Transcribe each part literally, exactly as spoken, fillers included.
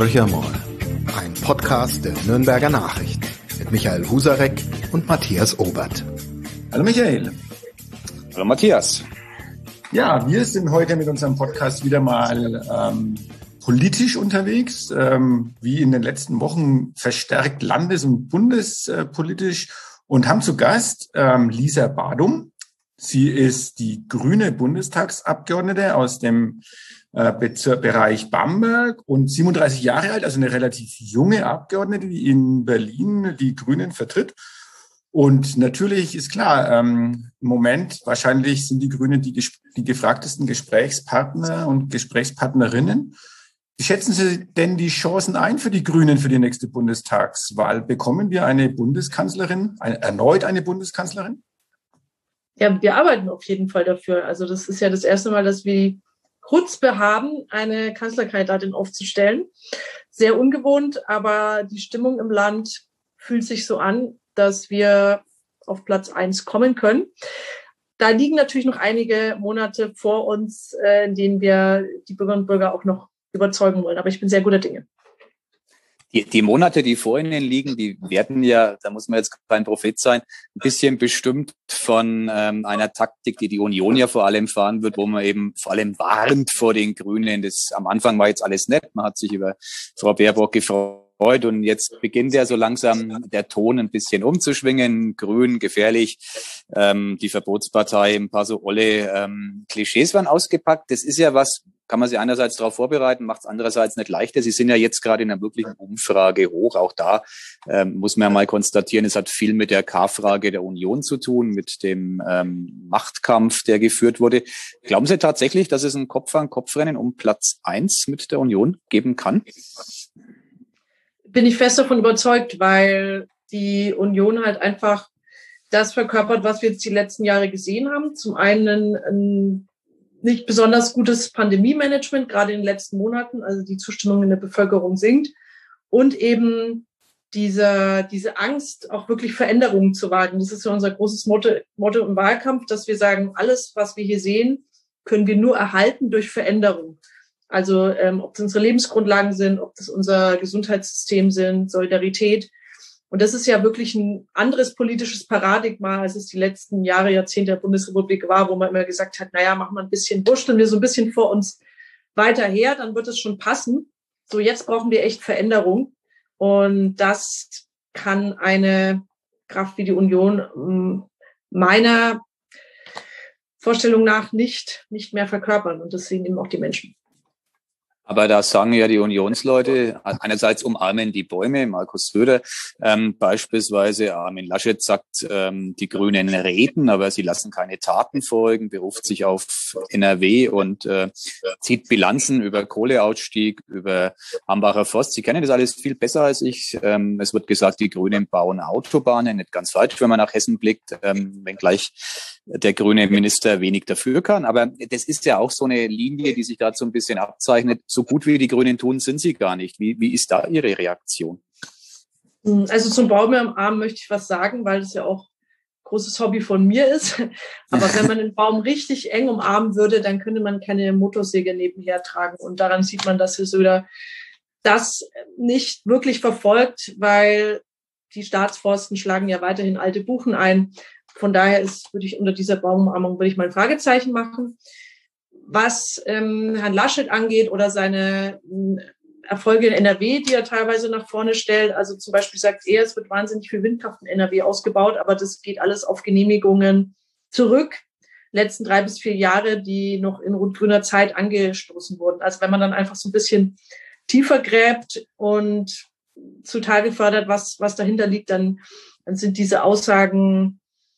Horchermol, ein Podcast der Nürnberger Nachrichten mit Michael Husarek und Matthias Obert. Hallo Michael. Hallo Matthias. Ja, wir sind heute mit unserem Podcast wieder mal ähm, politisch unterwegs, ähm, wie in den letzten Wochen verstärkt landes- und bundespolitisch und haben zu Gast ähm, Lisa Badum. Sie ist die grüne Bundestagsabgeordnete aus dem äh, Bezirk, Bereich Bamberg und siebenunddreißig Jahre alt, also eine relativ junge Abgeordnete, die in Berlin die Grünen vertritt. Und natürlich ist klar, ähm, im Moment wahrscheinlich sind die Grünen die, die gefragtesten Gesprächspartner und Gesprächspartnerinnen. Wie schätzen Sie denn die Chancen ein für die Grünen für die nächste Bundestagswahl? Bekommen wir eine Bundeskanzlerin, eine, erneut eine Bundeskanzlerin? Ja, wir arbeiten auf jeden Fall dafür. Also das ist ja das erste Mal, dass wir die Chutzpe haben, eine Kanzlerkandidatin aufzustellen. Sehr ungewohnt, aber die Stimmung im Land fühlt sich so an, dass wir auf Platz eins kommen können. Da liegen natürlich noch einige Monate vor uns, in denen wir die Bürgerinnen und Bürger auch noch überzeugen wollen. Aber ich bin sehr guter Dinge. Die, die Monate, die vor Ihnen liegen, die werden ja, da muss man jetzt kein Prophet sein, ein bisschen bestimmt von ähm, einer Taktik, die die Union ja vor allem fahren wird, wo man eben vor allem warnt vor den Grünen. Das am Anfang war jetzt alles nett, man hat sich über Frau Baerbock gefreut. Und jetzt beginnt ja so langsam der Ton ein bisschen umzuschwingen. Grün, gefährlich, ähm, die Verbotspartei, ein paar so olle ähm, Klischees waren ausgepackt. Das ist ja was, kann man sich einerseits darauf vorbereiten, macht es andererseits nicht leichter. Sie sind ja jetzt gerade in einer wirklichen Umfrage hoch. Auch da ähm, muss man ja mal konstatieren, es hat viel mit der K-Frage der Union zu tun, mit dem ähm, Machtkampf, der geführt wurde. Glauben Sie tatsächlich, dass es ein Kopf-an-Kopf-Rennen um Platz eins mit der Union geben kann? Bin ich fest davon überzeugt, weil die Union halt einfach das verkörpert, was wir jetzt die letzten Jahre gesehen haben. Zum einen ein nicht besonders gutes Pandemie-Management, gerade in den letzten Monaten, also die Zustimmung in der Bevölkerung sinkt und eben diese, diese Angst, auch wirklich Veränderungen zu wagen. Das ist ja unser großes Motto, Motto im Wahlkampf, dass wir sagen, alles, was wir hier sehen, können wir nur erhalten durch Veränderung. Also ähm, ob das unsere Lebensgrundlagen sind, ob das unser Gesundheitssystem sind, Solidarität. Und das ist ja wirklich ein anderes politisches Paradigma, als es die letzten Jahre, Jahrzehnte der Bundesrepublik war, wo man immer gesagt hat, naja, machen wir ein bisschen, wurschteln wir so ein bisschen vor uns weiter her, dann wird es schon passen. So, jetzt brauchen wir echt Veränderung. Und das kann eine Kraft wie die Union meiner Vorstellung nach nicht, nicht mehr verkörpern. Und das sehen eben auch die Menschen. Aber da sagen ja die Unionsleute, einerseits umarmen die Bäume, Markus Söder ähm, beispielsweise, Armin Laschet sagt, ähm, die Grünen reden, aber sie lassen keine Taten folgen, beruft sich auf N R W und äh, zieht Bilanzen über Kohleausstieg, über Hambacher Forst. Sie kennen das alles viel besser als ich. Ähm, es wird gesagt, die Grünen bauen Autobahnen, nicht ganz falsch, wenn man nach Hessen blickt, ähm, wenngleich der grüne Minister wenig dafür kann. Aber das ist ja auch so eine Linie, die sich da so ein bisschen abzeichnet. So gut wie die Grünen tun, sind sie gar nicht. Wie, wie ist da Ihre Reaktion? Also zum Baum am Arm möchte ich was sagen, weil das ja auch ein großes Hobby von mir ist. Aber wenn man den Baum richtig eng umarmen würde, dann könnte man keine Motorsäge nebenher tragen. Und daran sieht man, dass Herr Söder das nicht wirklich verfolgt, weil die Staatsforsten schlagen ja weiterhin alte Buchen ein. Von daher ist, würde ich unter dieser Baumarmung würde ich mal ein Fragezeichen machen. Was ähm, Herrn Laschet angeht oder seine äh, Erfolge in N R W, die er teilweise nach vorne stellt, also zum Beispiel sagt er, es wird wahnsinnig viel Windkraft in N R W ausgebaut, aber das geht alles auf Genehmigungen zurück. Letzten drei bis vier Jahre, die noch in rot-grüner Zeit angestoßen wurden. Also wenn man dann einfach so ein bisschen tiefer gräbt und zutage fördert, was was dahinter liegt, dann, dann sind diese Aussagen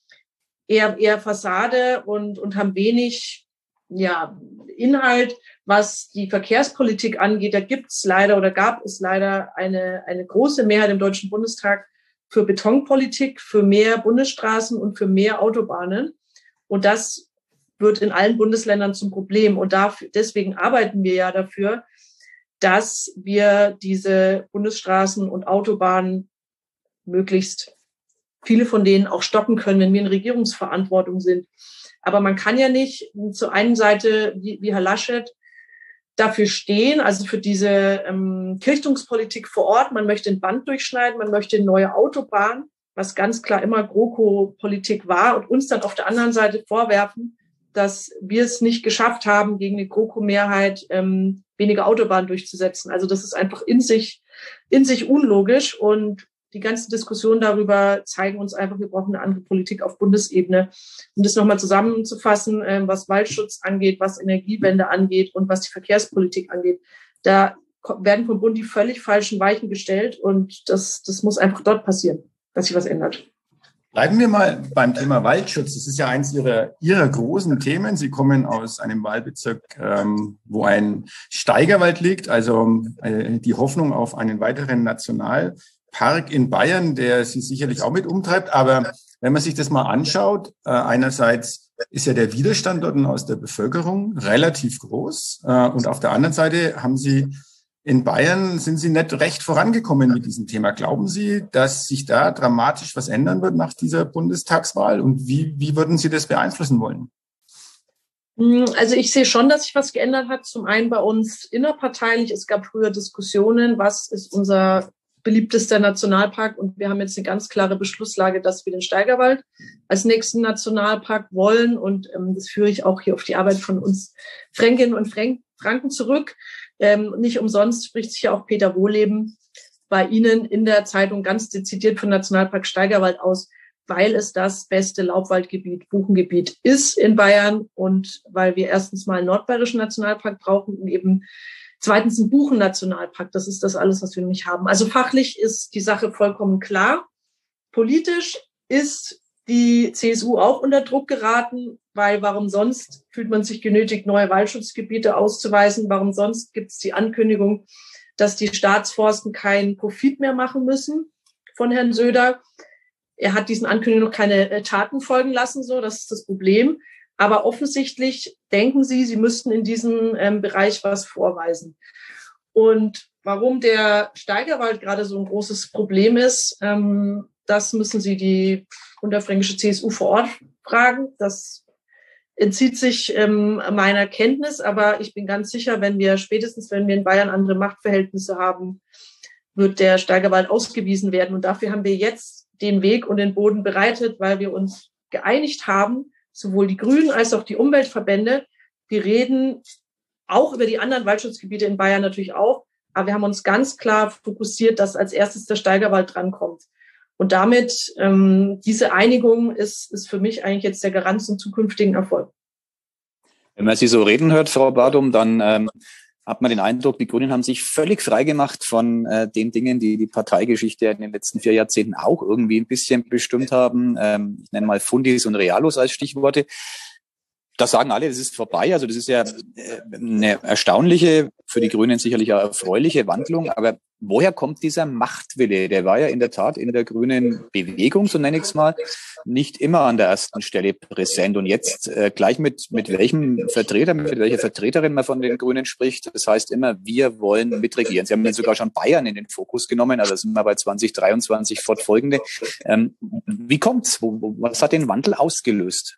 eher eher Fassade und und haben wenig ja Inhalt. Was die Verkehrspolitik angeht, da gibt's leider oder gab es leider eine eine große Mehrheit im Deutschen Bundestag für Betonpolitik, für mehr Bundesstraßen und für mehr Autobahnen. Und das wird in allen Bundesländern zum Problem. Und dafür, deswegen arbeiten wir ja dafür, dass wir diese Bundesstraßen und Autobahnen möglichst viele von denen auch stoppen können, wenn wir in Regierungsverantwortung sind. Aber man kann ja nicht zur einen Seite, wie, wie Herr Laschet, dafür stehen, also für diese ähm, Kirchtungspolitik vor Ort. Man möchte ein Band durchschneiden, man möchte eine neue Autobahn, was ganz klar immer GroKo-Politik war, und uns dann auf der anderen Seite vorwerfen, dass wir es nicht geschafft haben, gegen eine GroKo-Mehrheit ähm, weniger Autobahnen durchzusetzen. Also das ist einfach in sich, in sich unlogisch, und die ganzen Diskussionen darüber zeigen uns einfach, wir brauchen eine andere Politik auf Bundesebene. Um das nochmal zusammenzufassen, äh, was Waldschutz angeht, was Energiewende angeht und was die Verkehrspolitik angeht, da werden vom Bund die völlig falschen Weichen gestellt, und das, das muss einfach dort passieren, dass sich was ändert. Bleiben wir mal beim Thema Waldschutz. Das ist ja eins Ihrer, Ihrer großen Themen. Sie kommen aus einem Wahlbezirk, ähm, wo ein Steigerwald liegt, also äh, die Hoffnung auf einen weiteren Nationalpark in Bayern, der Sie sicherlich auch mit umtreibt. Aber wenn man sich das mal anschaut, äh, einerseits ist ja der Widerstand dort aus der Bevölkerung relativ groß, äh, und auf der anderen Seite haben Sie in Bayern sind Sie nicht recht vorangekommen mit diesem Thema. Glauben Sie, dass sich da dramatisch was ändern wird nach dieser Bundestagswahl? Und wie, wie würden Sie das beeinflussen wollen? Also ich sehe schon, dass sich was geändert hat. Zum einen bei uns innerparteilich. Es gab früher Diskussionen, was ist unser beliebtester Nationalpark? Und wir haben jetzt eine ganz klare Beschlusslage, dass wir den Steigerwald als nächsten Nationalpark wollen. Und ähm, das führe ich auch hier auf die Arbeit von uns Fränkinnen und Frank- Franken zurück. Ähm, nicht umsonst spricht sich ja auch Peter Wohleben bei Ihnen in der Zeitung ganz dezidiert von Nationalpark Steigerwald aus, weil es das beste Laubwaldgebiet, Buchengebiet ist in Bayern, und weil wir erstens mal einen nordbayerischen Nationalpark brauchen und eben zweitens einen Buchen-Nationalpark. Das ist das alles, was wir nicht haben. Also fachlich ist die Sache vollkommen klar. Politisch ist die C S U auch unter Druck geraten, weil warum sonst fühlt man sich genötigt, neue Waldschutzgebiete auszuweisen? Warum sonst gibt es die Ankündigung, dass die Staatsforsten keinen Profit mehr machen müssen von Herrn Söder? Er hat diesen Ankündigungen noch keine Taten folgen lassen, so, das ist das Problem. Aber offensichtlich denken Sie, Sie müssten in diesem ähm, Bereich was vorweisen. Und warum der Steigerwald gerade so ein großes Problem ist, ähm, das müssen Sie die unterfränkische C S U vor Ort fragen. Das entzieht sich ähm, meiner Kenntnis, aber ich bin ganz sicher, wenn wir spätestens, wenn wir in Bayern andere Machtverhältnisse haben, wird der Steigerwald ausgewiesen werden. Und dafür haben wir jetzt den Weg und den Boden bereitet, weil wir uns geeinigt haben, sowohl die Grünen als auch die Umweltverbände. Wir reden auch über die anderen Waldschutzgebiete in Bayern natürlich auch, aber wir haben uns ganz klar fokussiert, dass als erstes der Steigerwald drankommt. Und damit, ähm, diese Einigung ist, ist für mich eigentlich jetzt der Garant zum zukünftigen Erfolg. Wenn man Sie so reden hört, Frau Badum, dann ähm, hat man den Eindruck, die Grünen haben sich völlig freigemacht von äh, den Dingen, die die Parteigeschichte in den letzten vier Jahrzehnten auch irgendwie ein bisschen bestimmt haben. Ähm, ich nenne mal Fundis und Realos als Stichworte. Das sagen alle, das ist vorbei. Also das ist ja eine erstaunliche, für die Grünen sicherlich auch erfreuliche Wandlung. Aber woher kommt dieser Machtwille? Der war ja in der Tat in der grünen Bewegung, so nenne ich es mal, nicht immer an der ersten Stelle präsent. Und jetzt äh, gleich mit mit welchem Vertreter, mit welcher Vertreterin man von den Grünen spricht, das heißt immer, wir wollen mitregieren. Sie haben jetzt sogar schon Bayern in den Fokus genommen, also sind wir bei zwanzig dreiundzwanzig fortfolgende. Ähm, wie kommt's? Wo, wo, was hat den Wandel ausgelöst?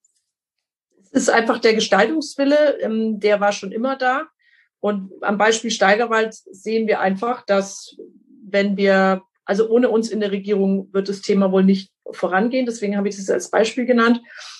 Es ist einfach der Gestaltungswille, ähm, der war schon immer da. Und am Beispiel Steigerwald sehen wir einfach, dass wenn wir, also ohne uns in der Regierung wird das Thema wohl nicht vorangehen. Deswegen habe ich das als Beispiel genannt.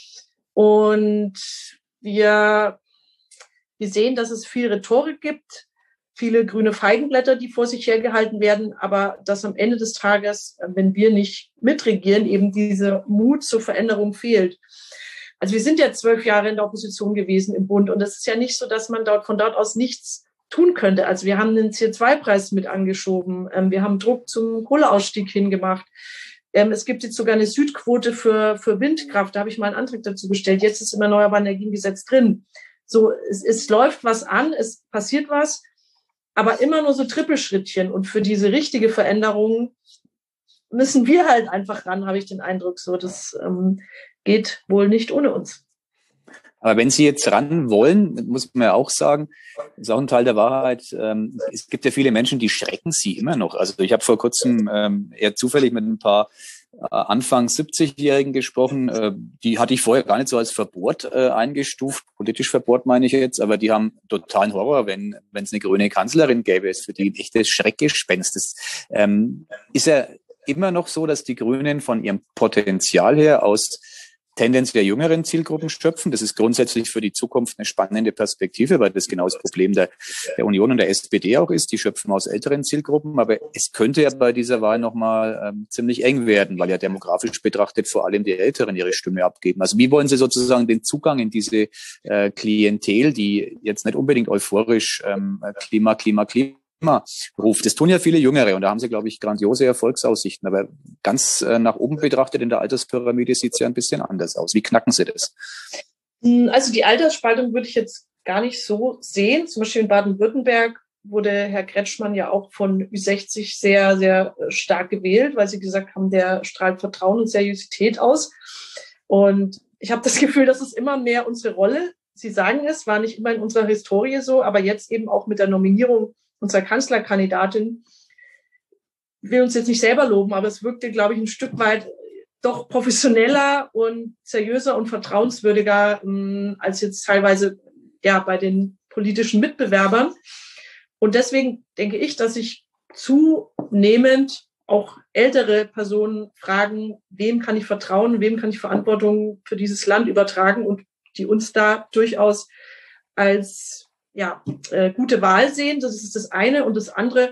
Und wir, wir sehen, dass es viel Rhetorik gibt, viele grüne Feigenblätter, die vor sich hergehalten werden, aber dass am Ende des Tages, wenn wir nicht mitregieren, eben dieser Mut zur Veränderung fehlt. Also wir sind ja zwölf Jahre in der Opposition gewesen im Bund, und es ist ja nicht so, dass man dort von dort aus nichts tun könnte. Also wir haben den C O zwei Preis mit angeschoben, wir haben Druck zum Kohleausstieg hingemacht. Es gibt jetzt sogar eine Südquote für für Windkraft, da habe ich mal einen Antrag dazu gestellt. Jetzt ist im Erneuerbaren Energiengesetz drin. So, es, es läuft was an, es passiert was, aber immer nur so Trippelschrittchen. Und für diese richtige Veränderung müssen wir halt einfach ran, habe ich den Eindruck. So, das ähm, geht wohl nicht ohne uns. Aber wenn Sie jetzt ran wollen, muss man ja auch sagen, das ist auch ein Teil der Wahrheit, ähm, es gibt ja viele Menschen, die schrecken Sie immer noch. Also ich habe vor kurzem ähm, eher zufällig mit ein paar Anfang siebzigjährigen gesprochen. Die hatte ich vorher gar nicht so als verbohrt eingestuft. Politisch verbohrt meine ich jetzt, aber die haben totalen Horror, wenn wenn es eine grüne Kanzlerin gäbe. Ist für die ein echtes Schreckgespenst. Das ähm, ist ja immer noch so, dass die Grünen von ihrem Potenzial her aus tendenziell jüngeren Zielgruppen schöpfen. Das ist grundsätzlich für die Zukunft eine spannende Perspektive, weil das genau das Problem der, der Union und der S P D auch ist. Die schöpfen aus älteren Zielgruppen, aber es könnte ja bei dieser Wahl nochmal ähm, ziemlich eng werden, weil ja demografisch betrachtet vor allem die Älteren ihre Stimme abgeben. Also wie wollen Sie sozusagen den Zugang in diese äh, Klientel, die jetzt nicht unbedingt euphorisch ähm, Klima, Klima, Klima ruft. Das tun ja viele Jüngere und da haben sie, glaube ich, grandiose Erfolgsaussichten. Aber ganz äh, nach oben betrachtet in der Alterspyramide sieht es ja ein bisschen anders aus. Wie knacken Sie das? Also die Altersspaltung würde ich jetzt gar nicht so sehen. Zum Beispiel in Baden-Württemberg wurde Herr Kretschmann ja auch von Ü sechzig sehr, sehr stark gewählt, weil sie gesagt haben, der strahlt Vertrauen und Seriosität aus. Und ich habe das Gefühl, das ist immer mehr unsere Rolle. Sie sagen es, war nicht immer in unserer Historie so, aber jetzt eben auch mit der Nominierung unserer Kanzlerkandidatin, ich will uns jetzt nicht selber loben, aber es wirkte, glaube ich, ein Stück weit doch professioneller und seriöser und vertrauenswürdiger mh, als jetzt teilweise ja bei den politischen Mitbewerbern. Und deswegen denke ich, dass sich zunehmend auch ältere Personen fragen, wem kann ich vertrauen, wem kann ich Verantwortung für dieses Land übertragen und die uns da durchaus als ja, äh, gute Wahl sehen. Das ist das eine. Und das andere,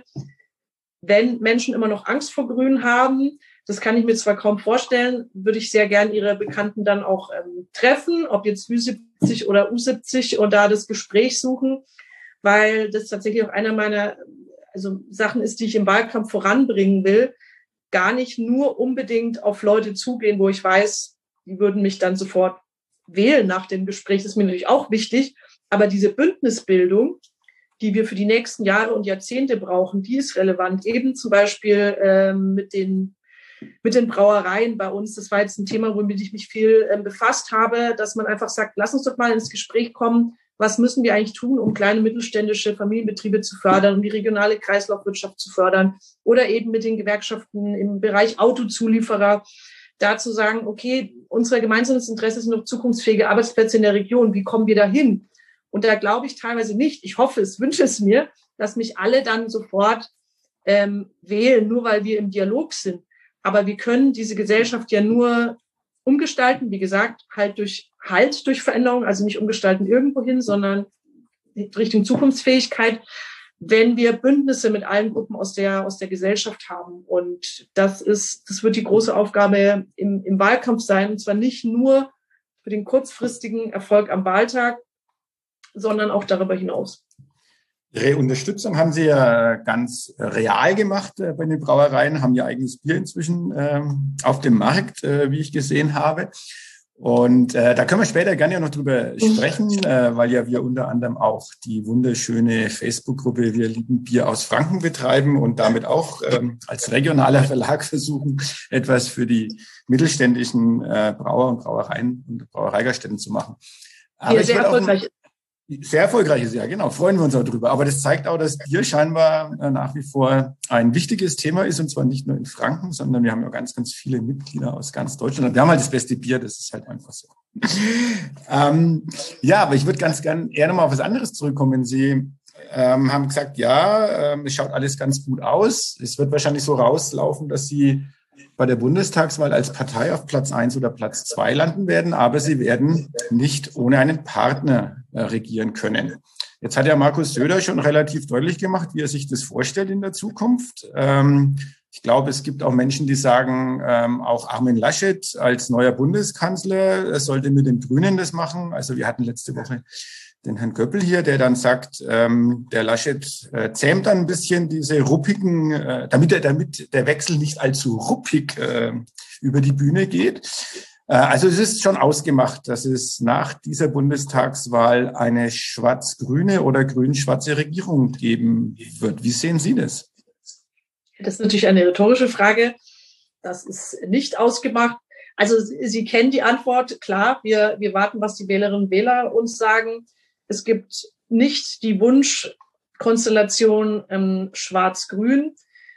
wenn Menschen immer noch Angst vor Grün haben, das kann ich mir zwar kaum vorstellen, würde ich sehr gern ihre Bekannten dann auch ähm, treffen, ob jetzt Ü siebzig oder U siebzig und da das Gespräch suchen, weil das tatsächlich auch einer meiner also Sachen ist, die ich im Wahlkampf voranbringen will, gar nicht nur unbedingt auf Leute zugehen, wo ich weiß, die würden mich dann sofort wählen nach dem Gespräch. Das ist mir natürlich auch wichtig. Aber diese Bündnisbildung, die wir für die nächsten Jahre und Jahrzehnte brauchen, die ist relevant. Eben zum Beispiel ähm, mit den mit den Brauereien bei uns. Das war jetzt ein Thema, womit ich mich viel ähm, befasst habe, dass man einfach sagt, lass uns doch mal ins Gespräch kommen. Was müssen wir eigentlich tun, um kleine mittelständische Familienbetriebe zu fördern, um die regionale Kreislaufwirtschaft zu fördern oder eben mit den Gewerkschaften im Bereich Autozulieferer da zu sagen, okay, unser gemeinsames Interesse sind noch zukunftsfähige Arbeitsplätze in der Region. Wie kommen wir da hin? Und da glaube ich teilweise nicht, ich hoffe es, wünsche es mir, dass mich alle dann sofort ähm, wählen, nur weil wir im Dialog sind. Aber wir können diese Gesellschaft ja nur umgestalten, wie gesagt, halt durch Halt durch Veränderung, also nicht umgestalten irgendwohin, sondern Richtung Zukunftsfähigkeit, wenn wir Bündnisse mit allen Gruppen aus der aus der Gesellschaft haben. Und das ist, das wird die große Aufgabe im, im Wahlkampf sein, und zwar nicht nur für den kurzfristigen Erfolg am Wahltag, sondern auch darüber hinaus. Ihre Unterstützung haben Sie ja ganz real gemacht äh, bei den Brauereien, haben ja eigenes Bier inzwischen ähm, auf dem Markt, äh, wie ich gesehen habe. Und äh, da können wir später gerne ja noch drüber sprechen, äh, weil ja wir unter anderem auch die wunderschöne Facebook-Gruppe Wir lieben Bier aus Franken betreiben und damit auch ähm, als regionaler Verlag versuchen, etwas für die mittelständischen äh, Brauer und Brauereien und Brauereigaststätten zu machen. Aber ja, sehr erfolgreich. Sehr erfolgreiches Jahr, genau, freuen wir uns auch drüber. Aber das zeigt auch, dass Bier scheinbar äh, nach wie vor ein wichtiges Thema ist, und zwar nicht nur in Franken, sondern wir haben ja ganz, ganz viele Mitglieder aus ganz Deutschland. Wir haben halt das beste Bier, das ist halt einfach so. ähm, ja, aber ich würde ganz gern eher nochmal auf was anderes zurückkommen. Sie ähm, haben gesagt, ja, ähm, es schaut alles ganz gut aus. Es wird wahrscheinlich so rauslaufen, dass Sie bei der Bundestagswahl als Partei auf Platz eins oder Platz zwei landen werden, aber sie werden nicht ohne einen Partner äh, regieren können. Jetzt hat ja Markus Söder schon relativ deutlich gemacht, wie er sich das vorstellt in der Zukunft. Ähm, ich glaube, es gibt auch Menschen, die sagen, ähm, auch Armin Laschet als neuer Bundeskanzler sollte mit den Grünen das machen. Also wir hatten letzte Woche den Herrn Göppel hier, der dann sagt, ähm, der Laschet äh, zähmt dann ein bisschen diese ruppigen, äh, damit, der, damit der Wechsel nicht allzu ruppig äh, über die Bühne geht. Äh, also es ist schon ausgemacht, dass es nach dieser Bundestagswahl eine schwarz-grüne oder grün-schwarze Regierung geben wird. Wie sehen Sie das? Das ist natürlich eine rhetorische Frage. Das ist nicht ausgemacht. Also Sie kennen die Antwort. Klar, wir, wir warten, was die Wählerinnen und Wähler uns sagen. Es gibt nicht die Wunschkonstellation ähm, schwarz-grün.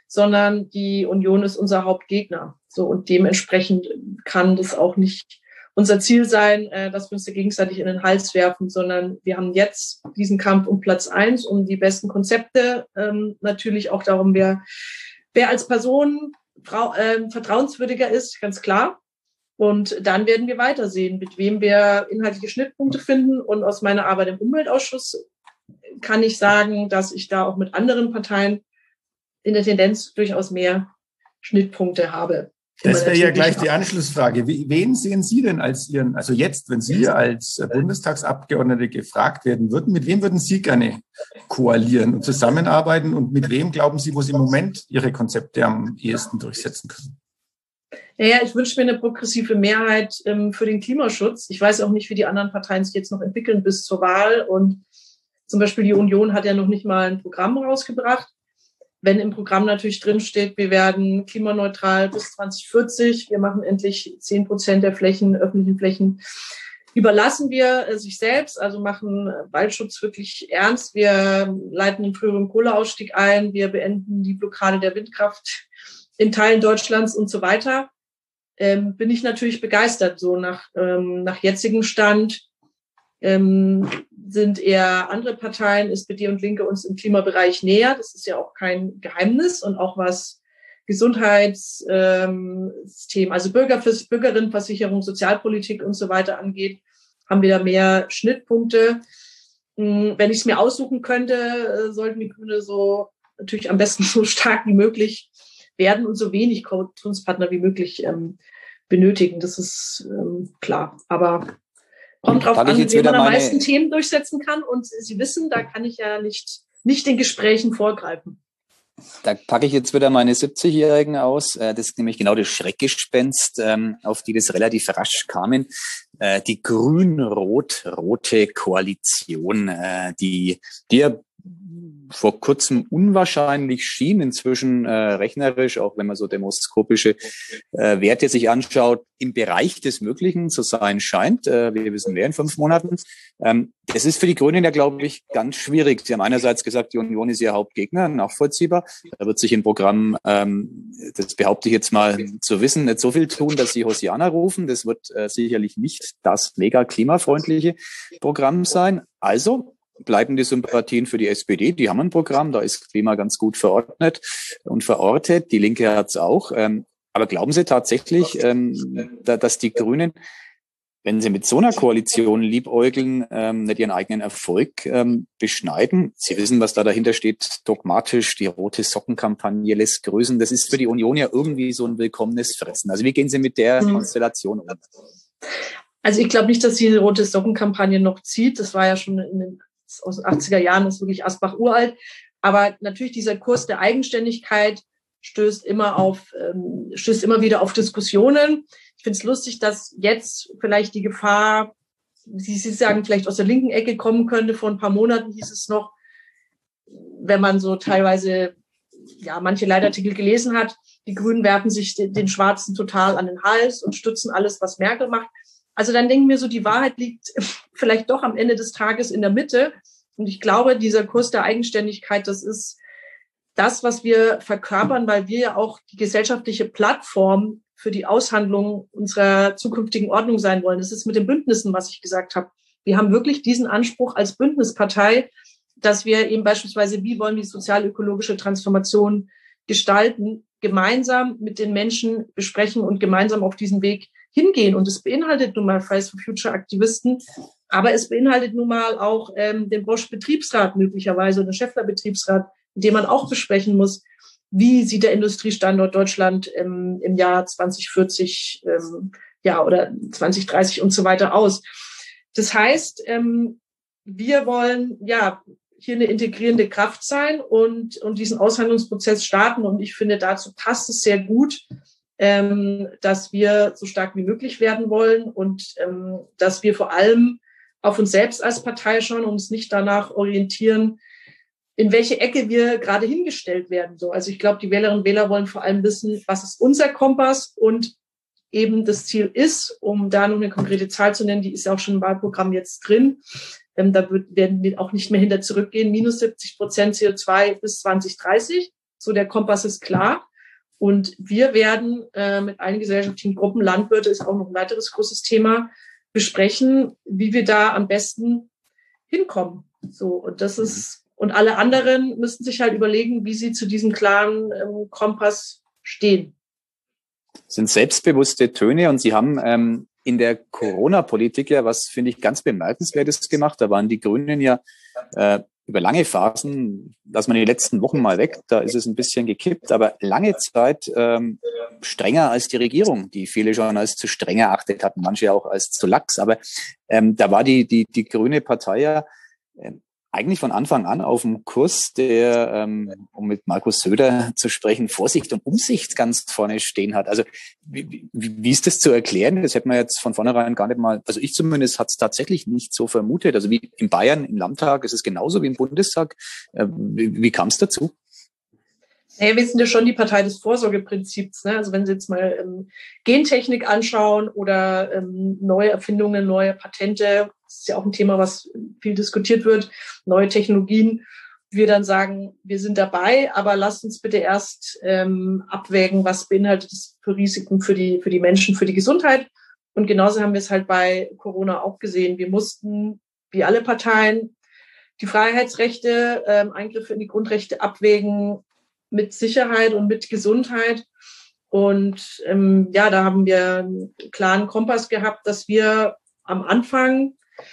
sondern die Union ist unser Hauptgegner. So, und dementsprechend kann das auch nicht unser Ziel sein, äh, dass wir uns da gegenseitig in den Hals werfen, sondern wir haben jetzt diesen Kampf um Platz eins, um die besten Konzepte, ähm, natürlich auch darum, wer, wer als Person trau- äh, vertrauenswürdiger ist, ganz klar. Und dann werden wir weitersehen, mit wem wir inhaltliche Schnittpunkte finden. Und aus meiner Arbeit im Umweltausschuss kann ich sagen, dass ich da auch mit anderen Parteien in der Tendenz durchaus mehr Schnittpunkte habe. Das wäre ja gleich die Anschlussfrage. Wen sehen Sie denn als Ihren, also jetzt, wenn Sie als Bundestagsabgeordnete gefragt werden würden, mit wem würden Sie gerne koalieren und zusammenarbeiten und mit wem glauben Sie, wo Sie im Moment Ihre Konzepte am ehesten durchsetzen können? Naja, ich wünsche mir eine progressive Mehrheit ähm, für den Klimaschutz. Ich weiß auch nicht, wie die anderen Parteien sich jetzt noch entwickeln bis zur Wahl. Und zum Beispiel die Union hat ja noch nicht mal ein Programm rausgebracht. Wenn im Programm natürlich drinsteht, wir werden klimaneutral bis zwanzig vierzig, wir machen endlich zehn Prozent der Flächen, öffentlichen Flächen, überlassen wir äh, sich selbst, also machen Waldschutz wirklich ernst. Wir leiten den früheren Kohleausstieg ein, wir beenden die Blockade der Windkraft in Teilen Deutschlands und so weiter. Ähm, bin ich natürlich begeistert. So nach, ähm, nach jetzigem Stand ähm, sind eher andere Parteien, S P D und Linke, uns im Klimabereich näher. Das ist ja auch kein Geheimnis. Und auch was Gesundheitssystem, ähm, also Bürger, Bürgerinnenversicherung, Sozialpolitik und so weiter angeht, haben wir da mehr Schnittpunkte. Wenn ich es mir aussuchen könnte, sollten die Grüne so natürlich am besten so stark wie möglich werden und so wenig Koalitionspartner wie möglich ähm, benötigen. Das ist ähm, klar. Aber kommt drauf an, wie man am meisten Themen durchsetzen kann. Und Sie wissen, da kann ich ja nicht, nicht den Gesprächen vorgreifen. Da packe ich jetzt wieder meine siebzigjährigen aus. Das ist nämlich genau das Schreckgespenst, auf die das relativ rasch kamen. Die grün-rot-rote Koalition, die, die ja vor kurzem unwahrscheinlich schien, inzwischen äh, rechnerisch, auch wenn man so demoskopische äh, Werte sich anschaut, im Bereich des Möglichen zu sein scheint. Äh, wir wissen mehr in fünf Monaten. Ähm, das ist für die Grünen ja, glaube ich, ganz schwierig. Sie haben einerseits gesagt, die Union ist ihr Hauptgegner, nachvollziehbar. Da wird sich im Programm, ähm, das behaupte ich jetzt mal zu wissen, nicht so viel tun, dass sie Hosiana rufen. Das wird äh, sicherlich nicht das mega klimafreundliche Programm sein. Also bleiben die Sympathien für die S P D. Die haben ein Programm, da ist Klima ganz gut verordnet und verortet. Die Linke hat es auch. Ähm, aber glauben Sie tatsächlich, ähm, da, dass die Grünen, wenn sie mit so einer Koalition liebäugeln, ähm, nicht ihren eigenen Erfolg ähm, beschneiden? Sie wissen, was da dahinter steht, dogmatisch, die rote Sockenkampagne lässt grüßen. Das ist für die Union ja irgendwie so ein willkommenes Fressen. Also wie gehen Sie mit der Konstellation um? Also ich glaube nicht, dass die rote Sockenkampagne noch zieht. Das war ja schon in den aus den achtziger Jahren, das ist wirklich Asbach uralt. Aber natürlich dieser Kurs der Eigenständigkeit stößt immer auf, ähm, stößt immer wieder auf Diskussionen. Ich finde es lustig, dass jetzt vielleicht die Gefahr, wie Sie sagen, vielleicht aus der linken Ecke kommen könnte. Vor ein paar Monaten hieß es noch, wenn man so teilweise, ja, manche Leitartikel gelesen hat, die Grünen werfen sich den, den Schwarzen total an den Hals und stützen alles, was Merkel macht. Also dann denken wir so, die Wahrheit liegt vielleicht doch am Ende des Tages in der Mitte. Und ich glaube, dieser Kurs der Eigenständigkeit, das ist das, was wir verkörpern, weil wir ja auch die gesellschaftliche Plattform für die Aushandlung unserer zukünftigen Ordnung sein wollen. Das ist mit den Bündnissen, was ich gesagt habe. Wir haben wirklich diesen Anspruch als Bündnispartei, dass wir eben beispielsweise, wie wollen wir die sozial-ökologische Transformation gestalten, gemeinsam mit den Menschen besprechen und gemeinsam auf diesen Weg hingehen. Und es beinhaltet nun mal Fridays for Future Aktivisten, aber es beinhaltet nun mal auch ähm, den Bosch-Betriebsrat möglicherweise oder den Schaeffler-Betriebsrat, in dem man auch besprechen muss, wie sieht der Industriestandort Deutschland ähm, im Jahr zwanzig vierzig ähm, ja, oder zwanzig dreißig und so weiter aus. Das heißt, ähm, wir wollen ja hier eine integrierende Kraft sein und, und diesen Aushandlungsprozess starten. Und ich finde, dazu passt es sehr gut, ähm, dass wir so stark wie möglich werden wollen und ähm, dass wir vor allem auf uns selbst als Partei schauen und uns nicht danach orientieren, in welche Ecke wir gerade hingestellt werden. So, also ich glaube, die Wählerinnen und Wähler wollen vor allem wissen, was ist unser Kompass und eben das Ziel ist, um da nur eine konkrete Zahl zu nennen, die ist ja auch schon im Wahlprogramm jetzt drin. Ähm, da wird, werden wir auch nicht mehr hinter zurückgehen, minus siebzig Prozent C O zwei bis zwanzig dreißig. So, der Kompass ist klar. Und wir werden äh, mit allen gesellschaftlichen Gruppen, Landwirte ist auch noch ein weiteres großes Thema, besprechen, wie wir da am besten hinkommen. So, und das ist, und alle anderen müssten sich halt überlegen, wie sie zu diesem klaren ähm, Kompass stehen. Das sind selbstbewusste Töne und Sie haben ähm, in der Corona-Politik ja was, finde ich, ganz Bemerkenswertes gemacht. Da waren die Grünen ja äh, über lange Phasen, lassen wir die letzten Wochen mal weg, da ist es ein bisschen gekippt, aber lange Zeit ähm, strenger als die Regierung, die viele schon als zu streng erachtet hatten, manche auch als zu lax. Aber ähm, da war die, die, die Grüne Partei ja äh, eigentlich von Anfang an auf dem Kurs, der, ähm, um mit Markus Söder zu sprechen, Vorsicht und Umsicht ganz vorne stehen hat. Also wie, wie, wie ist das zu erklären? Das hätte man jetzt von vornherein gar nicht mal, also ich zumindest hat es tatsächlich nicht so vermutet. Also wie in Bayern im Landtag ist es genauso wie im Bundestag. Äh, wie wie kam es dazu? Naja, wir sind ja schon die Partei des Vorsorgeprinzips. Ne? Also wenn Sie jetzt mal ähm, Gentechnik anschauen oder ähm, neue Erfindungen, neue Patente, das ist ja auch ein Thema, was viel diskutiert wird, neue Technologien, wir dann sagen, wir sind dabei, aber lasst uns bitte erst ähm, abwägen, was beinhaltet es für Risiken für die, für die Menschen, für die Gesundheit. Und genauso haben wir es halt bei Corona auch gesehen. Wir mussten, wie alle Parteien, die Freiheitsrechte, ähm, Eingriffe in die Grundrechte abwägen, mit Sicherheit und mit Gesundheit. Und ähm, ja, da haben wir einen klaren Kompass gehabt, dass wir am Anfang,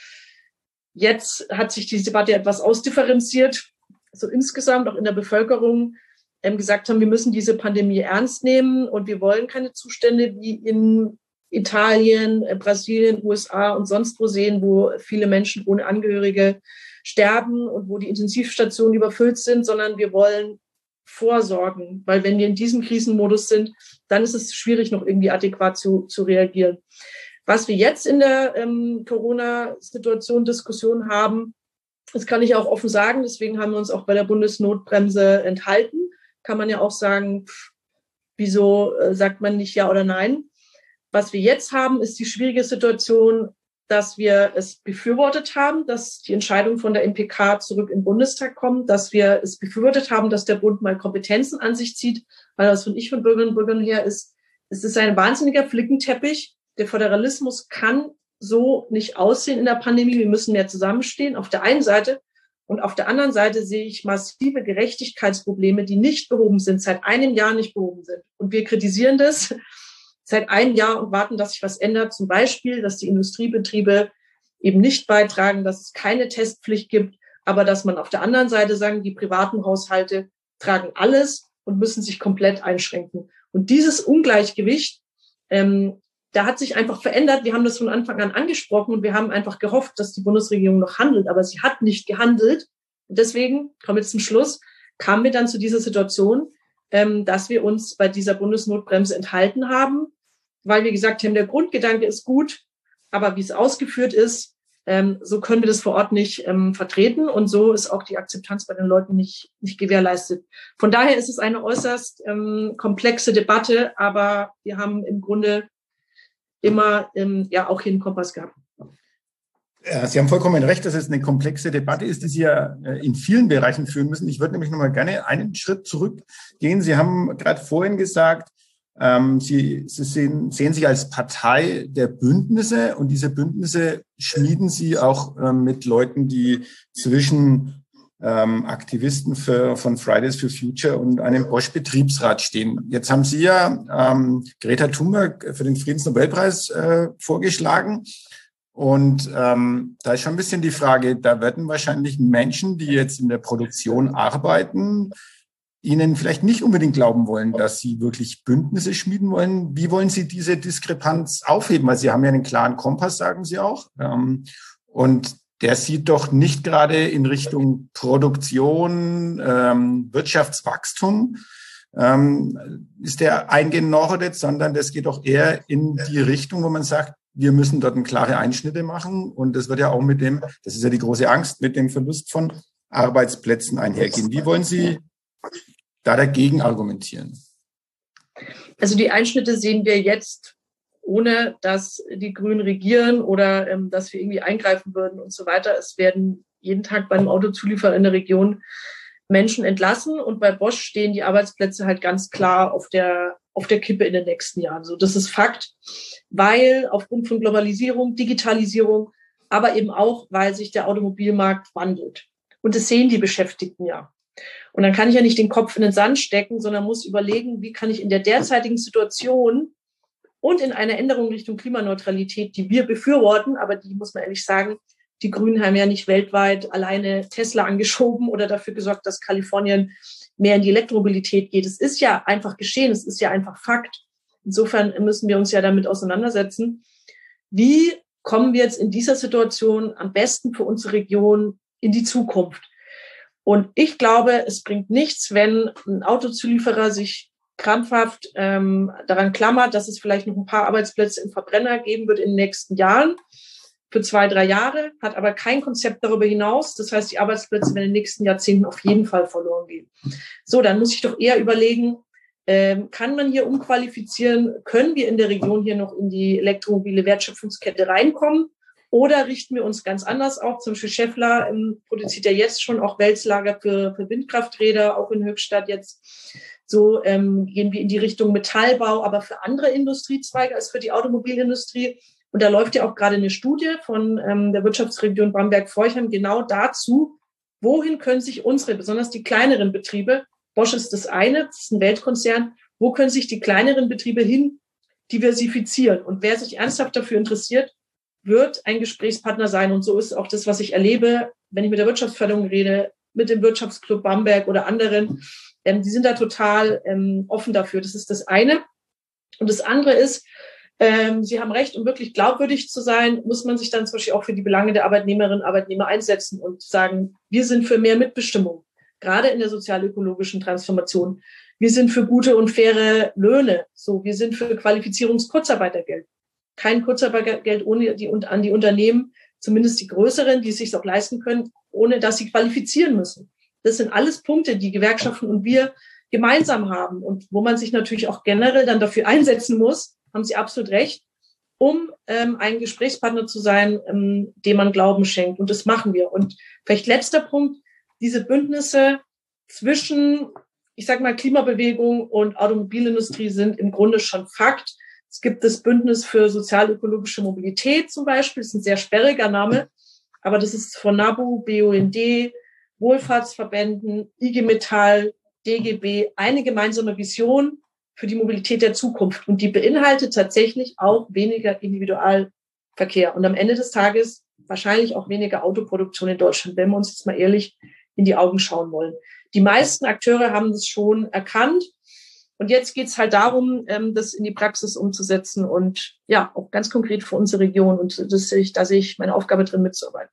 jetzt hat sich die Debatte etwas ausdifferenziert, so insgesamt auch in der Bevölkerung, ähm, gesagt haben, wir müssen diese Pandemie ernst nehmen und wir wollen keine Zustände wie in Italien, äh, Brasilien, U S A und sonst wo sehen, wo viele Menschen ohne Angehörige sterben und wo die Intensivstationen überfüllt sind, sondern wir wollen vorsorgen, weil wenn wir in diesem Krisenmodus sind, dann ist es schwierig, noch irgendwie adäquat zu, zu reagieren. Was wir jetzt in der ähm, Corona-Situation Diskussion haben, das kann ich auch offen sagen, deswegen haben wir uns auch bei der Bundesnotbremse enthalten. Kann man ja auch sagen, pff, wieso äh, sagt man nicht ja oder nein? Was wir jetzt haben, ist die schwierige Situation, dass wir es befürwortet haben, dass die Entscheidung von der M P K zurück in den Bundestag kommt, dass wir es befürwortet haben, dass der Bund mal Kompetenzen an sich zieht, weil das von ich von Bürgerinnen und Bürgern her ist, es ist ein wahnsinniger Flickenteppich. Der Föderalismus kann so nicht aussehen in der Pandemie. Wir müssen mehr zusammenstehen auf der einen Seite und auf der anderen Seite sehe ich massive Gerechtigkeitsprobleme, die nicht behoben sind, seit einem Jahr nicht behoben sind. Und wir kritisieren das seit einem Jahr und warten, dass sich was ändert. Zum Beispiel, dass die Industriebetriebe eben nicht beitragen, dass es keine Testpflicht gibt, aber dass man auf der anderen Seite sagen, die privaten Haushalte tragen alles und müssen sich komplett einschränken. Und dieses Ungleichgewicht, ähm, da hat sich einfach verändert. Wir haben das von Anfang an angesprochen und wir haben einfach gehofft, dass die Bundesregierung noch handelt, aber sie hat nicht gehandelt. Und deswegen, kommen wir zum Schluss, kamen wir dann zu dieser Situation, ähm, dass wir uns bei dieser Bundesnotbremse enthalten haben, weil wir gesagt haben, der Grundgedanke ist gut, aber wie es ausgeführt ist, ähm, so können wir das vor Ort nicht ähm, vertreten und so ist auch die Akzeptanz bei den Leuten nicht, nicht gewährleistet. Von daher ist es eine äußerst ähm, komplexe Debatte, aber wir haben im Grunde immer ähm, ja auch hier einen Kompass gehabt. Sie haben vollkommen recht, dass es eine komplexe Debatte ist, die Sie ja in vielen Bereichen führen müssen. Ich würde nämlich noch mal gerne einen Schritt zurückgehen. Sie haben gerade vorhin gesagt, ähm, Sie, Sie sehen, sehen sich als Partei der Bündnisse und diese Bündnisse schmieden Sie auch ähm, mit Leuten, die zwischen ähm, Aktivisten für, von Fridays for Future und einem Bosch-Betriebsrat stehen. Jetzt haben Sie ja ähm, Greta Thunberg für den Friedensnobelpreis äh, vorgeschlagen. Und ähm, da ist schon ein bisschen die Frage, da werden wahrscheinlich Menschen, die jetzt in der Produktion arbeiten, Ihnen vielleicht nicht unbedingt glauben wollen, dass Sie wirklich Bündnisse schmieden wollen. Wie wollen Sie diese Diskrepanz aufheben? Weil Sie haben ja einen klaren Kompass, sagen Sie auch. Ähm, und der sieht doch nicht gerade in Richtung Produktion, ähm, Wirtschaftswachstum, ähm, ist der eingenordet, sondern das geht doch eher in die Richtung, wo man sagt, wir müssen dort klare Einschnitte machen. Und das wird ja auch mit dem, das ist ja die große Angst, mit dem Verlust von Arbeitsplätzen einhergehen. Wie wollen Sie da dagegen argumentieren? Also die Einschnitte sehen wir jetzt, ohne dass die Grünen regieren oder ähm, dass wir irgendwie eingreifen würden und so weiter. Es werden jeden Tag beim Autozulieferer in der Region Menschen entlassen und bei Bosch stehen die Arbeitsplätze halt ganz klar auf der, auf der Kippe in den nächsten Jahren. So, das ist Fakt, weil aufgrund von Globalisierung, Digitalisierung, aber eben auch, weil sich der Automobilmarkt wandelt. Und das sehen die Beschäftigten ja. Und dann kann ich ja nicht den Kopf in den Sand stecken, sondern muss überlegen, wie kann ich in der derzeitigen Situation und in einer Änderung Richtung Klimaneutralität, die wir befürworten, aber die, muss man ehrlich sagen, die Grünen haben ja nicht weltweit alleine Tesla angeschoben oder dafür gesorgt, dass Kalifornien mehr in die Elektromobilität geht. Es ist ja einfach geschehen, es ist ja einfach Fakt. Insofern müssen wir uns ja damit auseinandersetzen. Wie kommen wir jetzt in dieser Situation am besten für unsere Region in die Zukunft? Und ich glaube, es bringt nichts, wenn ein Autozulieferer sich krampfhaft ähm, daran klammert, dass es vielleicht noch ein paar Arbeitsplätze im Verbrenner geben wird in den nächsten Jahren, für zwei, drei Jahre, hat aber kein Konzept darüber hinaus. Das heißt, die Arbeitsplätze werden in den nächsten Jahrzehnten auf jeden Fall verloren gehen. So, dann muss ich doch eher überlegen, ähm, kann man hier umqualifizieren? Können wir in der Region hier noch in die elektromobile Wertschöpfungskette reinkommen? Oder richten wir uns ganz anders auf? Zum Beispiel Schaeffler ähm, produziert ja jetzt schon auch Wälzlager für, für Windkrafträder, auch in Höchstadt jetzt. So ähm, gehen wir in die Richtung Metallbau, aber für andere Industriezweige als für die Automobilindustrie. Und da läuft ja auch gerade eine Studie von ähm, der Wirtschaftsregion Bamberg-Forchheim genau dazu, wohin können sich unsere, besonders die kleineren Betriebe, Bosch ist das eine, das ist ein Weltkonzern, wo können sich die kleineren Betriebe hin diversifizieren? Und wer sich ernsthaft dafür interessiert, wird ein Gesprächspartner sein. Und so ist auch das, was ich erlebe, wenn ich mit der Wirtschaftsförderung rede, mit dem Wirtschaftsclub Bamberg oder anderen. Ähm, die sind da total ähm, offen dafür. Das ist das eine. Und das andere ist, ähm, Sie haben recht, um wirklich glaubwürdig zu sein, muss man sich dann zum Beispiel auch für die Belange der Arbeitnehmerinnen und Arbeitnehmer einsetzen und sagen, wir sind für mehr Mitbestimmung, gerade in der sozial-ökologischen Transformation. Wir sind für gute und faire Löhne. So, wir sind für Qualifizierungs-Kurzarbeitergeld. Kein Kurzarbeitergeld ohne die, an die Unternehmen, zumindest die größeren, die es sich auch leisten können, ohne dass sie qualifizieren müssen. Das sind alles Punkte, die Gewerkschaften und wir gemeinsam haben und wo man sich natürlich auch generell dann dafür einsetzen muss, haben Sie absolut recht, um ähm, ein Gesprächspartner zu sein, ähm, dem man Glauben schenkt. Und das machen wir. Und vielleicht letzter Punkt, diese Bündnisse zwischen, ich sag mal, Klimabewegung und Automobilindustrie sind im Grunde schon Fakt. Es gibt das Bündnis für sozial-ökologische Mobilität zum Beispiel, das ist ein sehr sperriger Name, aber das ist von NABU, B U N D, Wohlfahrtsverbänden, I G Metall, D G B, eine gemeinsame Vision für die Mobilität der Zukunft. Und die beinhaltet tatsächlich auch weniger Individualverkehr. Und am Ende des Tages wahrscheinlich auch weniger Autoproduktion in Deutschland, wenn wir uns jetzt mal ehrlich in die Augen schauen wollen. Die meisten Akteure haben das schon erkannt. Und jetzt geht's halt darum, das in die Praxis umzusetzen und ja, auch ganz konkret für unsere Region. Und das sehe ich, da sehe ich meine Aufgabe drin, mitzuarbeiten.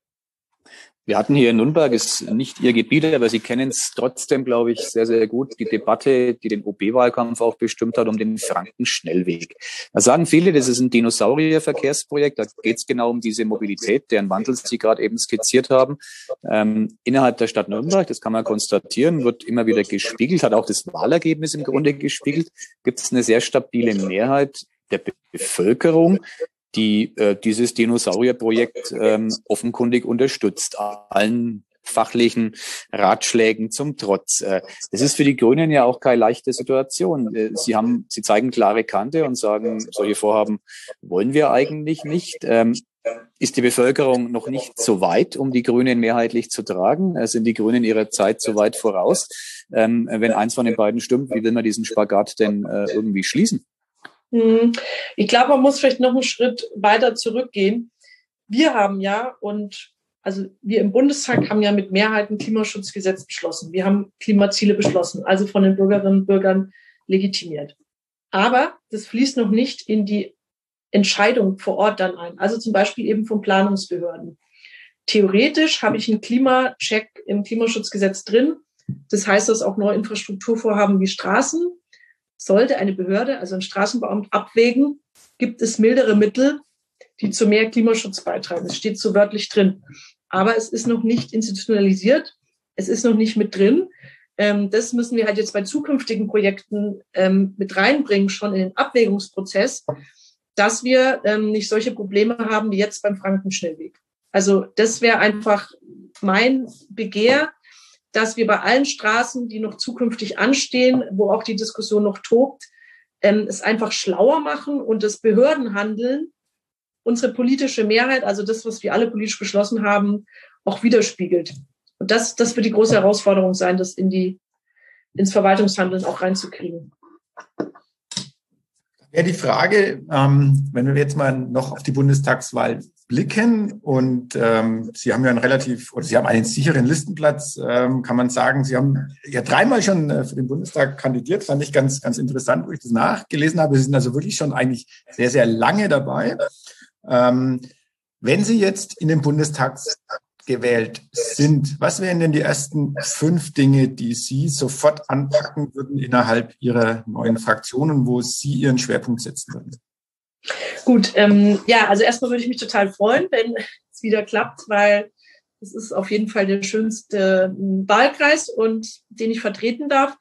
Wir hatten hier in Nürnberg, ist nicht Ihr Gebiet, aber Sie kennen es trotzdem, glaube ich, sehr, sehr gut, die Debatte, die den O B-Wahlkampf auch bestimmt hat, um den Frankenschnellweg. Da sagen viele, das ist ein Dinosaurier-Verkehrsprojekt, da geht es genau um diese Mobilität, deren Wandel Sie gerade eben skizziert haben. Ähm, innerhalb der Stadt Nürnberg, das kann man konstatieren, wird immer wieder gespiegelt, hat auch das Wahlergebnis im Grunde gespiegelt, gibt es eine sehr stabile Mehrheit der Bevölkerung, die äh, dieses Dinosaurierprojekt ähm, offenkundig unterstützt, allen fachlichen Ratschlägen zum Trotz. Äh, das ist für die Grünen ja auch keine leichte Situation. Äh, sie haben, sie zeigen klare Kante und sagen, solche Vorhaben wollen wir eigentlich nicht. Ähm, ist die Bevölkerung noch nicht so weit, um die Grünen mehrheitlich zu tragen? Äh, sind die Grünen ihrer Zeit so weit voraus? Ähm, wenn eins von den beiden stimmt, wie will man diesen Spagat denn äh, irgendwie schließen? Ich glaube, man muss vielleicht noch einen Schritt weiter zurückgehen. Wir haben ja, und also wir im Bundestag haben ja mit Mehrheit ein Klimaschutzgesetz beschlossen. Wir haben Klimaziele beschlossen, also von den Bürgerinnen und Bürgern legitimiert. Aber das fließt noch nicht in die Entscheidung vor Ort dann ein. Also zum Beispiel eben von Planungsbehörden. Theoretisch habe ich einen Klimacheck im Klimaschutzgesetz drin. Das heißt, dass auch neue Infrastrukturvorhaben wie Straßen, sollte eine Behörde, also ein Straßenbeamter, abwägen, gibt es mildere Mittel, die zu mehr Klimaschutz beitragen. Das steht so wörtlich drin. Aber es ist noch nicht institutionalisiert. Es ist noch nicht mit drin. Das müssen wir halt jetzt bei zukünftigen Projekten mit reinbringen, schon in den Abwägungsprozess, dass wir nicht solche Probleme haben wie jetzt beim Frankenschnellweg. Also das wäre einfach mein Begehr, dass wir bei allen Straßen, die noch zukünftig anstehen, wo auch die Diskussion noch tobt, ähm, es einfach schlauer machen und das Behördenhandeln unsere politische Mehrheit, also das, was wir alle politisch beschlossen haben, auch widerspiegelt. Und das, das wird die große Herausforderung sein, das in die, ins Verwaltungshandeln auch reinzukriegen. Ja, die Frage, ähm, wenn wir jetzt mal noch auf die Bundestagswahl blicken und ähm, Sie haben ja einen relativ, oder Sie haben einen sicheren Listenplatz, ähm, kann man sagen. Sie haben ja dreimal schon äh, für den Bundestag kandidiert, fand ich ganz, ganz interessant, wo ich das nachgelesen habe. Sie sind also wirklich schon eigentlich sehr, sehr lange dabei. Ähm, wenn Sie jetzt in den Bundestag gewählt sind, was wären denn die ersten fünf Dinge, die Sie sofort anpacken würden innerhalb Ihrer neuen Fraktionen, wo Sie Ihren Schwerpunkt setzen würden? Gut, ähm, ja, also erstmal würde ich mich total freuen, wenn es wieder klappt, weil es ist auf jeden Fall der schönste Wahlkreis und den ich vertreten darf.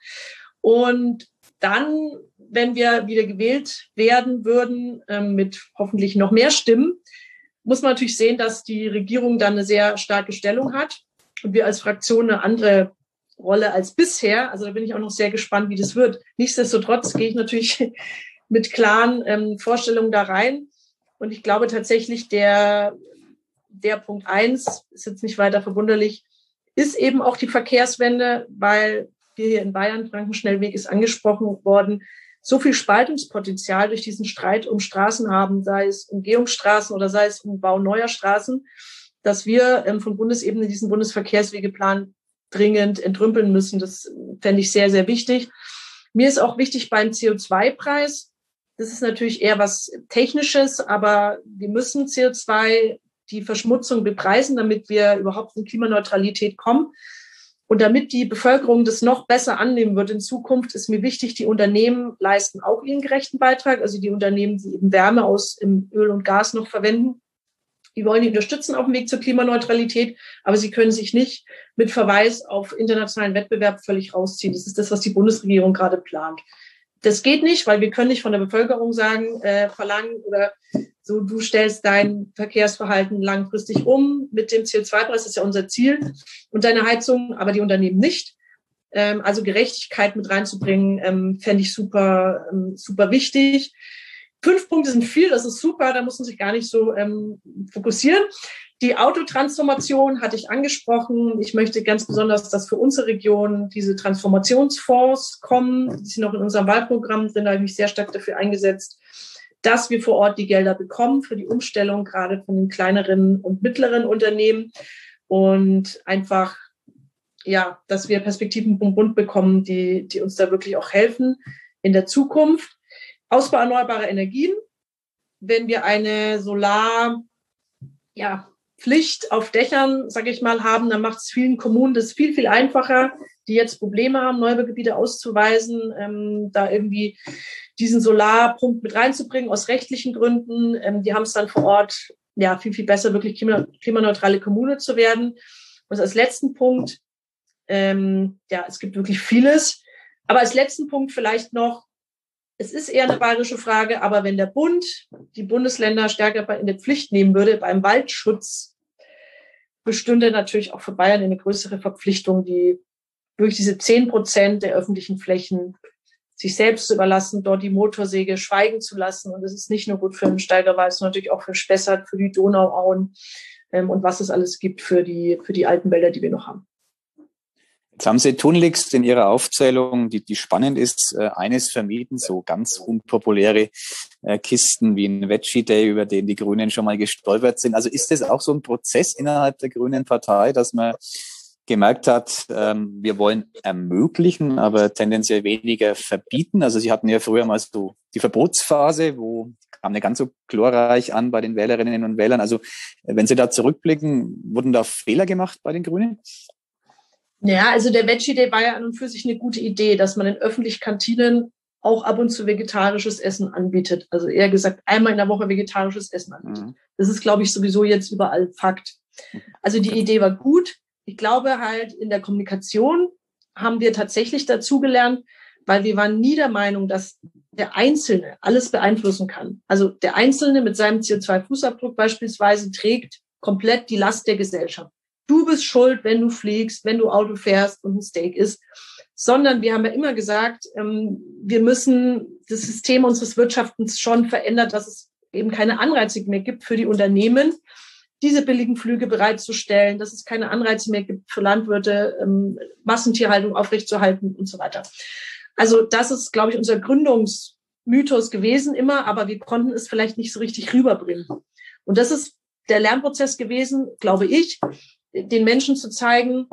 Und dann, wenn wir wieder gewählt werden würden, ähm, mit hoffentlich noch mehr Stimmen, muss man natürlich sehen, dass die Regierung dann eine sehr starke Stellung hat und wir als Fraktion eine andere Rolle als bisher. Also da bin ich auch noch sehr gespannt, wie das wird. Nichtsdestotrotz gehe ich natürlich mit klaren ähm, Vorstellungen da rein. Und ich glaube tatsächlich, der, der Punkt eins, ist jetzt nicht weiter verwunderlich, ist eben auch die Verkehrswende, weil wir hier in Bayern, Frankenschnellweg ist angesprochen worden, so viel Spaltungspotenzial durch diesen Streit um Straßen haben, sei es Umgehungsstraßen oder sei es um Bau neuer Straßen, dass wir ähm, von Bundesebene diesen Bundesverkehrswegeplan dringend entrümpeln müssen. Das fände ich sehr, sehr wichtig. Mir ist auch wichtig beim C O zwei Preis, das ist natürlich eher was Technisches, aber wir müssen C O zwei, die Verschmutzung bepreisen, damit wir überhaupt in Klimaneutralität kommen. Und damit die Bevölkerung das noch besser annehmen wird in Zukunft, ist mir wichtig, die Unternehmen leisten auch ihren gerechten Beitrag. Also die Unternehmen, die eben Wärme aus im Öl und Gas noch verwenden, die wollen die unterstützen auf dem Weg zur Klimaneutralität, aber sie können sich nicht mit Verweis auf internationalen Wettbewerb völlig rausziehen. Das ist das, was die Bundesregierung gerade plant. Das geht nicht, weil wir können nicht von der Bevölkerung sagen, äh, verlangen oder so, du stellst dein Verkehrsverhalten langfristig um mit dem C O zwei Preis, das ist ja unser Ziel, und deine Heizung, aber die Unternehmen nicht. Ähm, also Gerechtigkeit mit reinzubringen, ähm, fände ich super, ähm, super wichtig. Fünf Punkte sind viel, das ist super, da muss man sich gar nicht so ähm, fokussieren. Die Autotransformation hatte ich angesprochen. Ich möchte ganz besonders, dass für unsere Region diese Transformationsfonds kommen. Die sind noch in unserem Wahlprogramm drin, da habe ich mich sehr stark dafür eingesetzt, dass wir vor Ort die Gelder bekommen für die Umstellung, gerade von den kleineren und mittleren Unternehmen. Und einfach, ja, dass wir Perspektiven vom Bund bekommen, die, die uns da wirklich auch helfen in der Zukunft. Ausbau erneuerbarer Energien. Wenn wir eine Solar, ja, Pflicht auf Dächern, sage ich mal, haben, dann macht es vielen Kommunen das viel, viel einfacher, die jetzt Probleme haben, Neubaugebiete auszuweisen, ähm, da irgendwie diesen Solarpunkt mit reinzubringen aus rechtlichen Gründen. Ähm, die haben es dann vor Ort ja viel, viel besser, wirklich klima- klimaneutrale Kommune zu werden. Und als letzten Punkt, ähm, ja, es gibt wirklich vieles, aber als letzten Punkt vielleicht noch, es ist eher eine bayerische Frage, aber wenn der Bund die Bundesländer stärker in die Pflicht nehmen würde beim Waldschutz, bestünde natürlich auch für Bayern eine größere Verpflichtung, die durch diese zehn Prozent der öffentlichen Flächen sich selbst zu überlassen, dort die Motorsäge schweigen zu lassen. Und das ist nicht nur gut für den Steigerwald, sondern natürlich auch für Spessart, für die Donauauen ähm, und was es alles gibt für die, für die alten Wälder, die wir noch haben. Jetzt haben Sie tunlichst in Ihrer Aufzählung, die, die spannend ist, äh, eines vermieden, so ganz unpopuläre äh, Kisten wie ein Veggie Day, über den die Grünen schon mal gestolpert sind. Also ist das auch so ein Prozess innerhalb der Grünen Partei, dass man gemerkt hat, ähm, wir wollen ermöglichen, aber tendenziell weniger verbieten? Also Sie hatten ja früher mal so die Verbotsphase, wo kam nicht ganz so glorreich an bei den Wählerinnen und Wählern. Also wenn Sie da zurückblicken, wurden da Fehler gemacht bei den Grünen? Ja, also der Veggie Day war ja an und für sich eine gute Idee, dass man in öffentlichen Kantinen auch ab und zu vegetarisches Essen anbietet. Also eher gesagt, einmal in der Woche vegetarisches Essen anbietet. Mhm. Das ist, glaube ich, sowieso jetzt überall Fakt. Also die Idee war gut. Ich glaube halt, in der Kommunikation haben wir tatsächlich dazugelernt, weil wir waren nie der Meinung, dass der Einzelne alles beeinflussen kann. Also der Einzelne mit seinem C O zwei Fußabdruck beispielsweise trägt komplett die Last der Gesellschaft. du bist schuld, wenn du fliegst, wenn du Auto fährst und ein Steak isst, sondern wir haben ja immer gesagt, ähm, wir müssen das System unseres Wirtschaftens schon verändern, dass es eben keine Anreize mehr gibt für die Unternehmen, diese billigen Flüge bereitzustellen, dass es keine Anreize mehr gibt für Landwirte, ähm, Massentierhaltung aufrechtzuerhalten und so weiter. Also das ist, glaube ich, unser Gründungsmythos gewesen immer, aber wir konnten es vielleicht nicht so richtig rüberbringen. Und das ist der Lernprozess gewesen, glaube ich, den Menschen zu zeigen,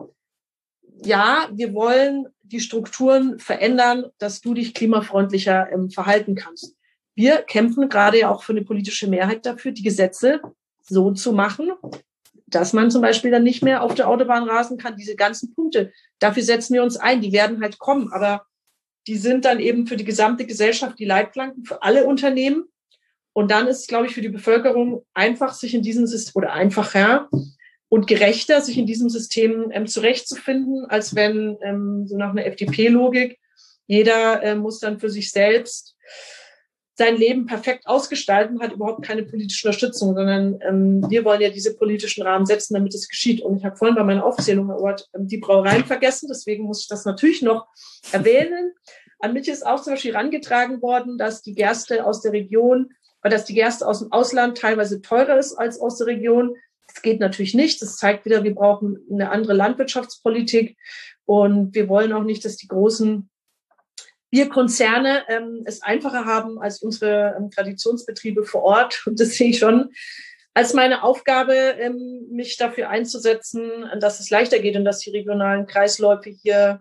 ja, wir wollen die Strukturen verändern, dass du dich klimafreundlicher ähm, verhalten kannst. Wir kämpfen gerade ja auch für eine politische Mehrheit dafür, die Gesetze so zu machen, dass man zum Beispiel dann nicht mehr auf der Autobahn rasen kann. Diese ganzen Punkte, dafür setzen wir uns ein. Die werden halt kommen, aber die sind dann eben für die gesamte Gesellschaft die Leitplanken für alle Unternehmen. Und dann ist es, glaube ich, für die Bevölkerung einfach, sich in diesem System oder einfacher und gerechter, sich in diesem System ähm, zurechtzufinden, als wenn ähm, so nach einer F D P-Logik jeder äh, muss dann für sich selbst sein Leben perfekt ausgestalten, hat überhaupt keine politische Unterstützung, sondern ähm, wir wollen ja diese politischen Rahmen setzen, damit es geschieht. Und ich habe vorhin bei meiner Aufzählung, Herr Ort, ähm, die Brauereien vergessen, deswegen muss ich das natürlich noch erwähnen. An mich ist auch zum Beispiel herangetragen worden, dass die Gerste aus der Region, weil dass die Gerste aus dem Ausland teilweise teurer ist als aus der Region. Das geht natürlich nicht. Das zeigt wieder, wir brauchen eine andere Landwirtschaftspolitik und wir wollen auch nicht, dass die großen Bierkonzerne ähm, es einfacher haben als unsere ähm, Traditionsbetriebe vor Ort. Und das sehe ich schon als meine Aufgabe, ähm, mich dafür einzusetzen, dass es leichter geht und dass die regionalen Kreisläufe hier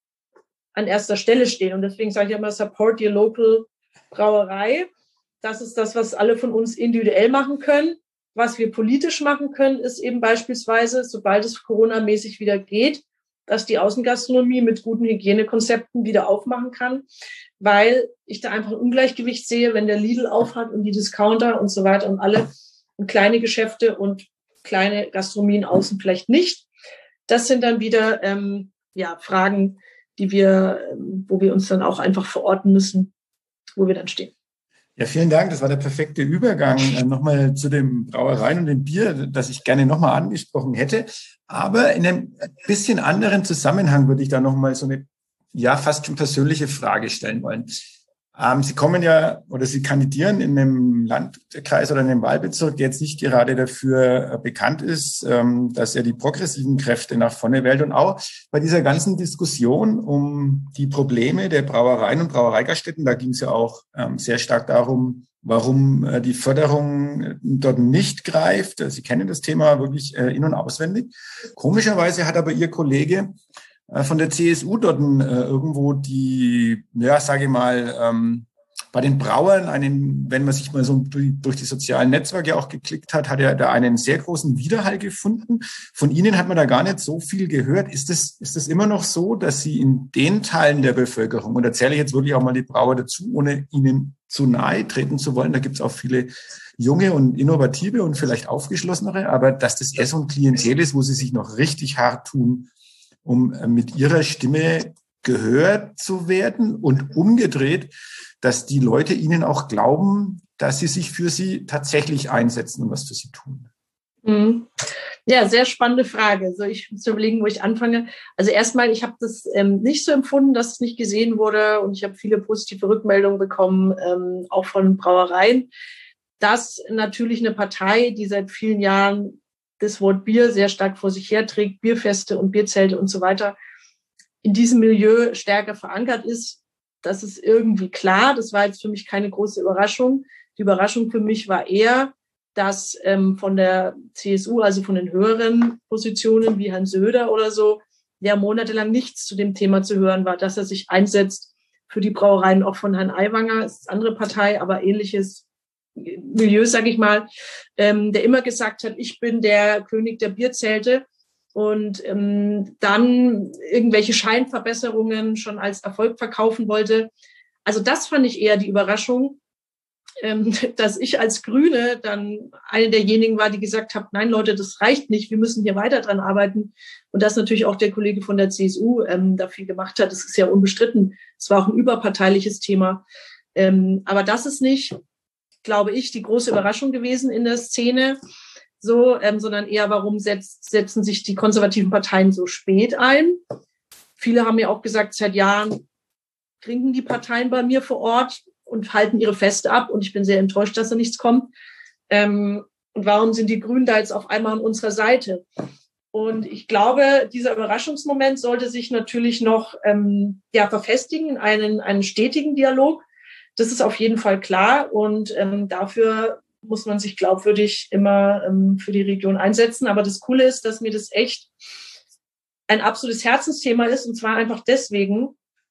an erster Stelle stehen. Und deswegen sage ich immer, support your local Brauerei. Das ist das, was alle von uns individuell machen können. Was wir politisch machen können, ist eben beispielsweise, sobald es Corona-mäßig wieder geht, dass die Außengastronomie mit guten Hygienekonzepten wieder aufmachen kann, weil ich da einfach ein Ungleichgewicht sehe, wenn der Lidl aufhat und die Discounter und so weiter und alle und kleine Geschäfte und kleine Gastronomien außen vielleicht nicht. Das sind dann wieder ähm, ja Fragen, die wir, ähm, wo wir uns dann auch einfach verorten müssen, wo wir dann stehen. Ja, vielen Dank. Das war der perfekte Übergang äh, nochmal zu den Brauereien und dem Bier, das ich gerne nochmal angesprochen hätte. Aber in einem bisschen anderen Zusammenhang würde ich da nochmal so eine, ja, fast schon persönliche Frage stellen wollen. Ähm, Sie kommen ja oder Sie kandidieren in einem Landkreis oder in einem Wahlbezirk, der jetzt nicht gerade dafür bekannt ist, ähm, dass er die progressiven Kräfte nach vorne wählt. Und auch bei dieser ganzen Diskussion um die Probleme der Brauereien und Brauereigaststätten, da ging es ja auch ähm, sehr stark darum, warum äh, die Förderung dort nicht greift. Sie kennen das Thema wirklich äh, in- und auswendig. Komischerweise hat aber Ihr Kollege von der C S U dort äh, irgendwo die, ja, sage ich mal, ähm, bei den Brauern einen, wenn man sich mal so durch, durch die sozialen Netzwerke auch geklickt hat, hat er da einen sehr großen Widerhall gefunden. Von Ihnen hat man da gar nicht so viel gehört. Ist das, ist das immer noch so, dass Sie in den Teilen der Bevölkerung, und da zähle ich jetzt wirklich auch mal die Brauer dazu, ohne Ihnen zu nahe treten zu wollen, da gibt es auch viele junge und innovative und vielleicht aufgeschlossenere, aber dass das eher so ein Klientel ist, wo Sie sich noch richtig hart tun, um mit ihrer Stimme gehört zu werden und umgedreht, dass die Leute ihnen auch glauben, dass sie sich für sie tatsächlich einsetzen und was für sie tun. Mhm. Ja, sehr spannende Frage. So, ich muss überlegen, wo ich anfange. Also erstmal, ich habe das ähm, nicht so empfunden, dass es nicht gesehen wurde und ich habe viele positive Rückmeldungen bekommen, ähm, auch von Brauereien, dass natürlich eine Partei, die seit vielen Jahren das Wort Bier sehr stark vor sich herträgt, Bierfeste und Bierzelte und so weiter, in diesem Milieu stärker verankert ist. Das ist irgendwie klar. Das war jetzt für mich keine große Überraschung. Die Überraschung für mich war eher, dass ähm, von der C S U, also von den höheren Positionen wie Herrn Söder oder so, ja monatelang nichts zu dem Thema zu hören war, dass er sich einsetzt für die Brauereien, auch von Herrn Aiwanger, das ist eine andere Partei, aber ähnliches Milieu, sage ich mal, ähm, der immer gesagt hat, ich bin der König der Bierzelte und ähm, dann irgendwelche Scheinverbesserungen schon als Erfolg verkaufen wollte. Also das fand ich eher die Überraschung, ähm, dass ich als Grüne dann eine derjenigen war, die gesagt hat, nein Leute, das reicht nicht, wir müssen hier weiter dran arbeiten. Und das natürlich auch der Kollege von der C S U ähm, dafür gemacht hat. Das ist ja unbestritten. Es war auch ein überparteiliches Thema. Ähm, aber das ist nicht, glaube ich, die große Überraschung gewesen in der Szene, so, ähm, sondern eher, warum setzt, setzen sich die konservativen Parteien so spät ein? Viele haben ja auch gesagt, seit Jahren trinken die Parteien bei mir vor Ort und halten ihre Feste ab. Und ich bin sehr enttäuscht, dass da nichts kommt. Ähm, und warum sind die Grünen da jetzt auf einmal an unserer Seite? Und ich glaube, dieser Überraschungsmoment sollte sich natürlich noch ähm, ja, verfestigen in einen, einen stetigen Dialog. Das ist auf jeden Fall klar. Und ähm, dafür muss man sich glaubwürdig immer ähm, für die Region einsetzen. Aber das Coole ist, dass mir das echt ein absolutes Herzensthema ist. Und zwar einfach deswegen,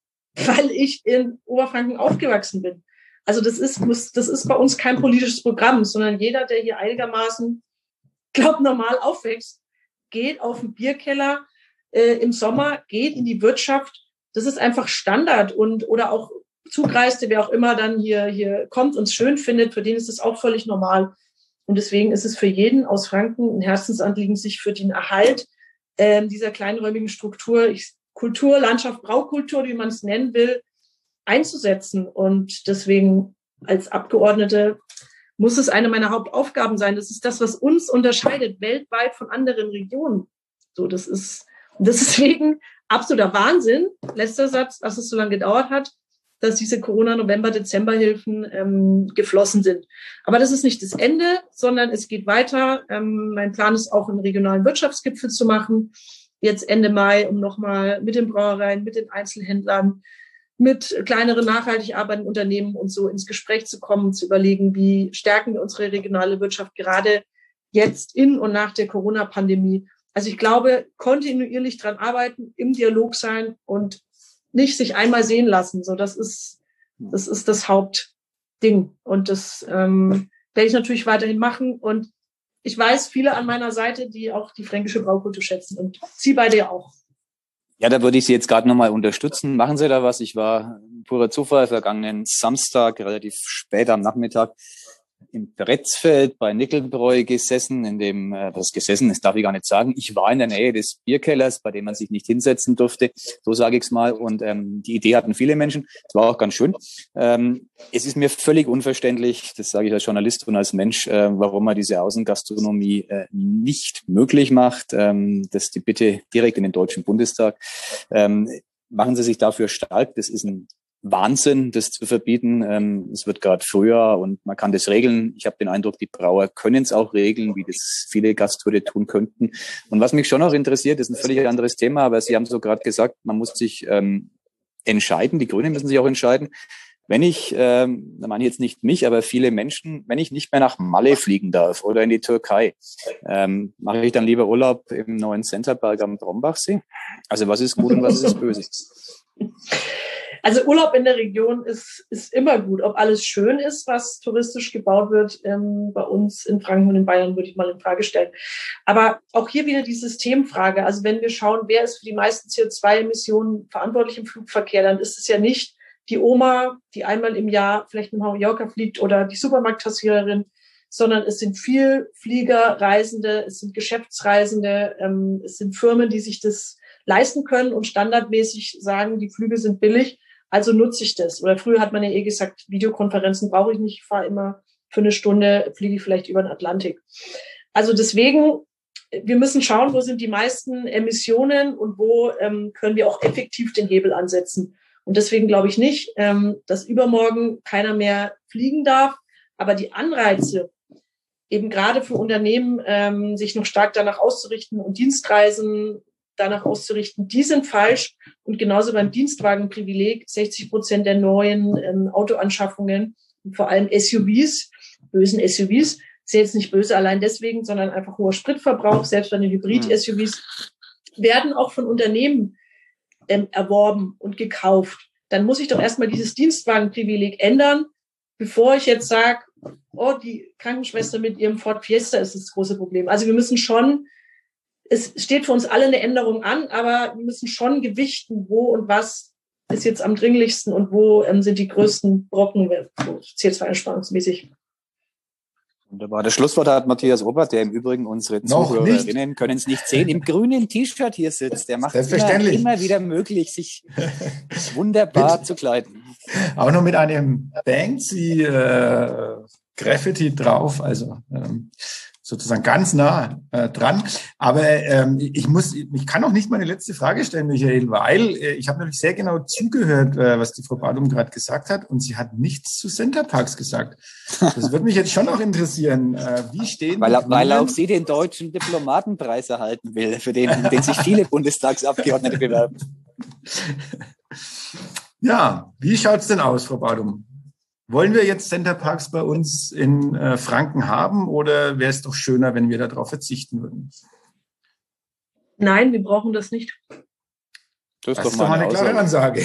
weil ich in Oberfranken aufgewachsen bin. Also das ist, das ist bei uns kein politisches Programm, sondern jeder, der hier einigermaßen, glaub, normal aufwächst, geht auf den Bierkeller äh, im Sommer, geht in die Wirtschaft. Das ist einfach Standard. Und oder auch Zugreiste, wer auch immer dann hier hier kommt und es schön findet, für den ist es auch völlig normal. Und deswegen ist es für jeden aus Franken ein Herzensanliegen, sich für den Erhalt äh, dieser kleinräumigen Struktur, ich, Kultur, Landschaft, Braukultur, wie man es nennen will, einzusetzen. Und deswegen als Abgeordnete muss es eine meiner Hauptaufgaben sein. Das ist das, was uns unterscheidet weltweit von anderen Regionen. So, das ist, das ist deswegen absoluter Wahnsinn. Letzter Satz, dass es so lange gedauert hat, dass diese Corona-November-Dezember-Hilfen ähm, geflossen sind. Aber das ist nicht das Ende, sondern es geht weiter. Ähm, mein Plan ist auch, einen regionalen Wirtschaftsgipfel zu machen. Jetzt Ende Mai, um nochmal mit den Brauereien, mit den Einzelhändlern, mit kleineren nachhaltig arbeitenden Unternehmen und so ins Gespräch zu kommen, zu überlegen, wie stärken wir unsere regionale Wirtschaft gerade jetzt in und nach der Corona-Pandemie. Also ich glaube, kontinuierlich dran arbeiten, im Dialog sein und nicht sich einmal sehen lassen. So, das ist, das ist das Hauptding. Und das ähm, werde ich natürlich weiterhin machen. Und ich weiß, viele an meiner Seite, die auch die fränkische Braukultur schätzen. Und Sie beide ja auch. Ja, da würde ich Sie jetzt gerade nochmal unterstützen. Machen Sie da was? Ich war purer Zufall vergangenen Samstag, relativ spät am Nachmittag, im Pretzfeld bei Nickelbräu gesessen, in dem, äh, das gesessen, das darf ich gar nicht sagen. Ich war in der Nähe des Bierkellers, bei dem man sich nicht hinsetzen durfte, so sage ich es mal. Und ähm, die Idee hatten viele Menschen. Es war auch ganz schön. Ähm, es ist mir völlig unverständlich, das sage ich als Journalist und als Mensch, äh, warum man diese Außengastronomie äh, nicht möglich macht. Ähm, das ist die Bitte direkt in den Deutschen Bundestag. Ähm, machen Sie sich dafür stark. Das ist ein Wahnsinn, das zu verbieten. Ähm, es wird gerade früher und man kann das regeln. Ich habe den Eindruck, die Brauer können es auch regeln, wie das viele Gastwirte tun könnten. Und was mich schon noch interessiert, ist ein völlig anderes Thema, aber Sie haben so gerade gesagt, man muss sich ähm, entscheiden, die Grünen müssen sich auch entscheiden. Wenn ich, ähm, da meine ich jetzt nicht mich, aber viele Menschen, wenn ich nicht mehr nach Malle fliegen darf oder in die Türkei, ähm, mache ich dann lieber Urlaub im neuen Centerberg am Brombachsee? Also was ist gut und was ist böse? Also Urlaub in der Region ist, ist immer gut. Ob alles schön ist, was touristisch gebaut wird, ähm, bei uns in Franken und in Bayern, würde ich mal in Frage stellen. Aber auch hier wieder die Systemfrage. Also wenn wir schauen, wer ist für die meisten C O zwei Emissionen verantwortlich im Flugverkehr, dann ist es ja nicht die Oma, die einmal im Jahr vielleicht nach Mallorca fliegt oder die Supermarktkassiererin, sondern es sind viel Flieger, Reisende, es sind Geschäftsreisende, ähm, es sind Firmen, die sich das leisten können und standardmäßig sagen, die Flüge sind billig. Also nutze ich das. Oder früher hat man ja eh gesagt, Videokonferenzen brauche ich nicht. Ich fahre immer für eine Stunde, fliege ich vielleicht über den Atlantik. Also deswegen, wir müssen schauen, wo sind die meisten Emissionen und wo ähm, können wir auch effektiv den Hebel ansetzen. Und deswegen glaube ich nicht, ähm, dass übermorgen keiner mehr fliegen darf. Aber die Anreize, eben gerade für Unternehmen, ähm, sich noch stark danach auszurichten und Dienstreisen danach auszurichten, die sind falsch. Und genauso beim Dienstwagenprivileg, sechzig Prozent der neuen ähm, Autoanschaffungen, und vor allem S U Vs, bösen S U Vs, ist jetzt nicht böse allein deswegen, sondern einfach hoher Spritverbrauch, selbst bei den Hybrid-S U Vs, werden auch von Unternehmen ähm, erworben und gekauft. Dann muss ich doch erstmal dieses Dienstwagenprivileg ändern, bevor ich jetzt sage, oh, die Krankenschwester mit ihrem Ford Fiesta ist das große Problem. Also wir müssen schon, es steht für uns alle eine Änderung an, aber wir müssen schon gewichten, wo und was ist jetzt am dringlichsten und wo ähm, sind die größten Brocken C O zwei einsparungsmäßig. Wunderbar. Das Schlusswort hat Matthias Obert, der im Übrigen unsere Zuhörerinnen können es nicht sehen, im grünen T-Shirt hier sitzt. Der macht es immer, immer wieder möglich, sich wunderbar zu kleiden. Auch noch mit einem Banksy äh, Graffiti drauf, also ähm, sozusagen ganz nah äh, dran. Aber ähm, ich muss, ich kann auch nicht meine letzte Frage stellen, Michael, weil äh, ich habe natürlich sehr genau zugehört, äh, was die Frau Badum gerade gesagt hat, und sie hat nichts zu Centerparks gesagt. Das würde mich jetzt schon auch interessieren. Äh, wie stehen weil, die weil auch sie den deutschen Diplomatenpreis erhalten will, für den, den sich viele Bundestagsabgeordnete bewerben. Ja, wie schaut's denn aus, Frau Badum? Wollen wir jetzt Centerparks bei uns in äh, Franken haben, oder wäre es doch schöner, wenn wir darauf verzichten würden? Nein, wir brauchen das nicht. Das ist das doch, ist doch mal eine klare Ansage.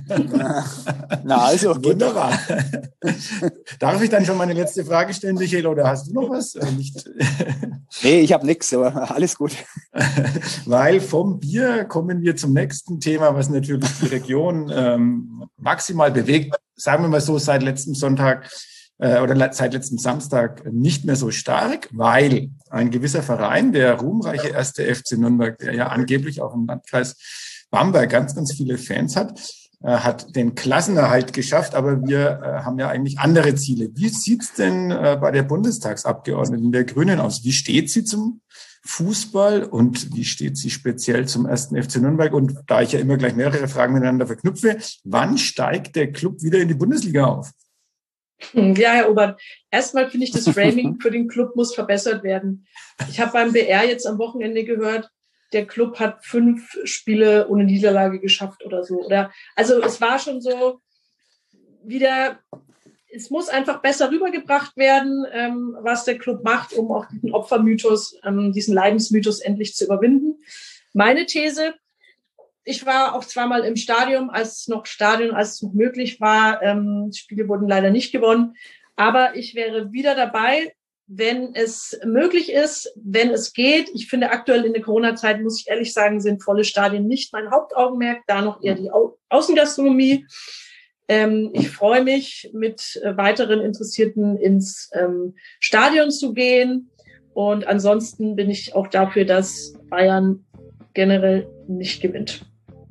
Na also, wunderbar. Darf ich dann schon meine letzte Frage stellen, Michael, oder hast du noch was? Äh, nicht. Nee, ich habe nichts, aber alles gut. Weil vom Bier kommen wir zum nächsten Thema, was natürlich die Region ähm, maximal bewegt. Sagen wir mal so, seit letztem Sonntag äh, oder seit letztem Samstag nicht mehr so stark, weil ein gewisser Verein, der ruhmreiche erste F C Nürnberg, der ja angeblich auch im Landkreis Bamberg ganz, ganz viele Fans hat, äh, hat den Klassenerhalt geschafft, aber wir äh, haben ja eigentlich andere Ziele. Wie sieht's denn äh, bei der Bundestagsabgeordneten der Grünen aus? Wie steht sie zum Fußball und wie steht sie speziell zum ersten F C Nürnberg? Und da ich ja immer gleich mehrere Fragen miteinander verknüpfe, wann steigt der Club wieder in die Bundesliga auf? Ja, Herr Obert, erstmal finde ich, das Framing für den Club muss verbessert werden. Ich habe beim B R jetzt am Wochenende gehört, der Club hat fünf Spiele ohne Niederlage geschafft oder so. Oder, also es war schon so wieder, es muss einfach besser rübergebracht werden, ähm, was der Club macht, um auch diesen Opfermythos, ähm, diesen Leidensmythos endlich zu überwinden. Meine These, ich war auch zweimal im Stadion, als es noch Stadion, als es noch möglich war. Ähm, die Spiele wurden leider nicht gewonnen. Aber ich wäre wieder dabei, wenn es möglich ist, wenn es geht. Ich finde aktuell in der Corona-Zeit, muss ich ehrlich sagen, sind volle Stadien nicht mein Hauptaugenmerk, da noch eher die Au- Außengastronomie. Ähm, ich freue mich, mit äh, weiteren Interessierten ins ähm, Stadion zu gehen. Und ansonsten bin ich auch dafür, dass Bayern generell nicht gewinnt.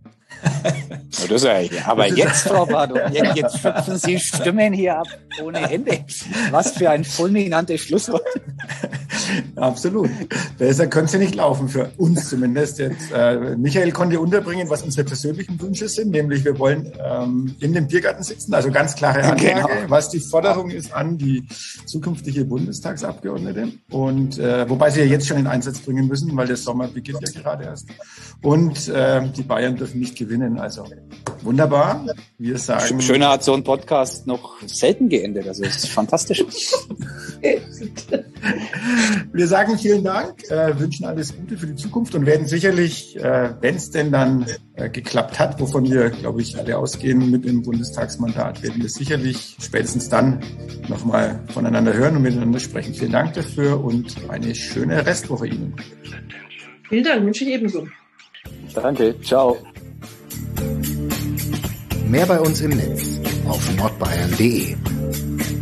Das ist ja, aber jetzt, Frau Badum, jetzt, jetzt schöpfen Sie Stimmen hier ab ohne Ende. Was für ein fulminantes Schlusswort. Absolut. Besser könnte es nicht laufen, für uns zumindest. Jetzt, äh, Michael konnte unterbringen, was unsere persönlichen Wünsche sind, nämlich wir wollen ähm, in dem Biergarten sitzen, also ganz klare Ansage, genau, was die Forderung ist an die zukünftige Bundestagsabgeordnete. Und äh, wobei sie ja jetzt schon in Einsatz bringen müssen, weil der Sommer beginnt ja gerade erst. Und äh, die Bayern dürfen nicht gewinnen. Also wunderbar. Wir sagen. Schöner hat so ein Podcast noch selten geendet. Also es ist fantastisch. Wir sagen vielen Dank, äh, wünschen alles Gute für die Zukunft und werden sicherlich, äh, wenn es denn dann äh, geklappt hat, wovon wir, glaube ich, alle ausgehen mit dem Bundestagsmandat, werden wir sicherlich spätestens dann nochmal voneinander hören und miteinander sprechen. Vielen Dank dafür und eine schöne Restwoche Ihnen. Vielen Dank, wünsche ich ebenso. Danke, ciao. Mehr bei uns im Netz auf nordbayern punkt de.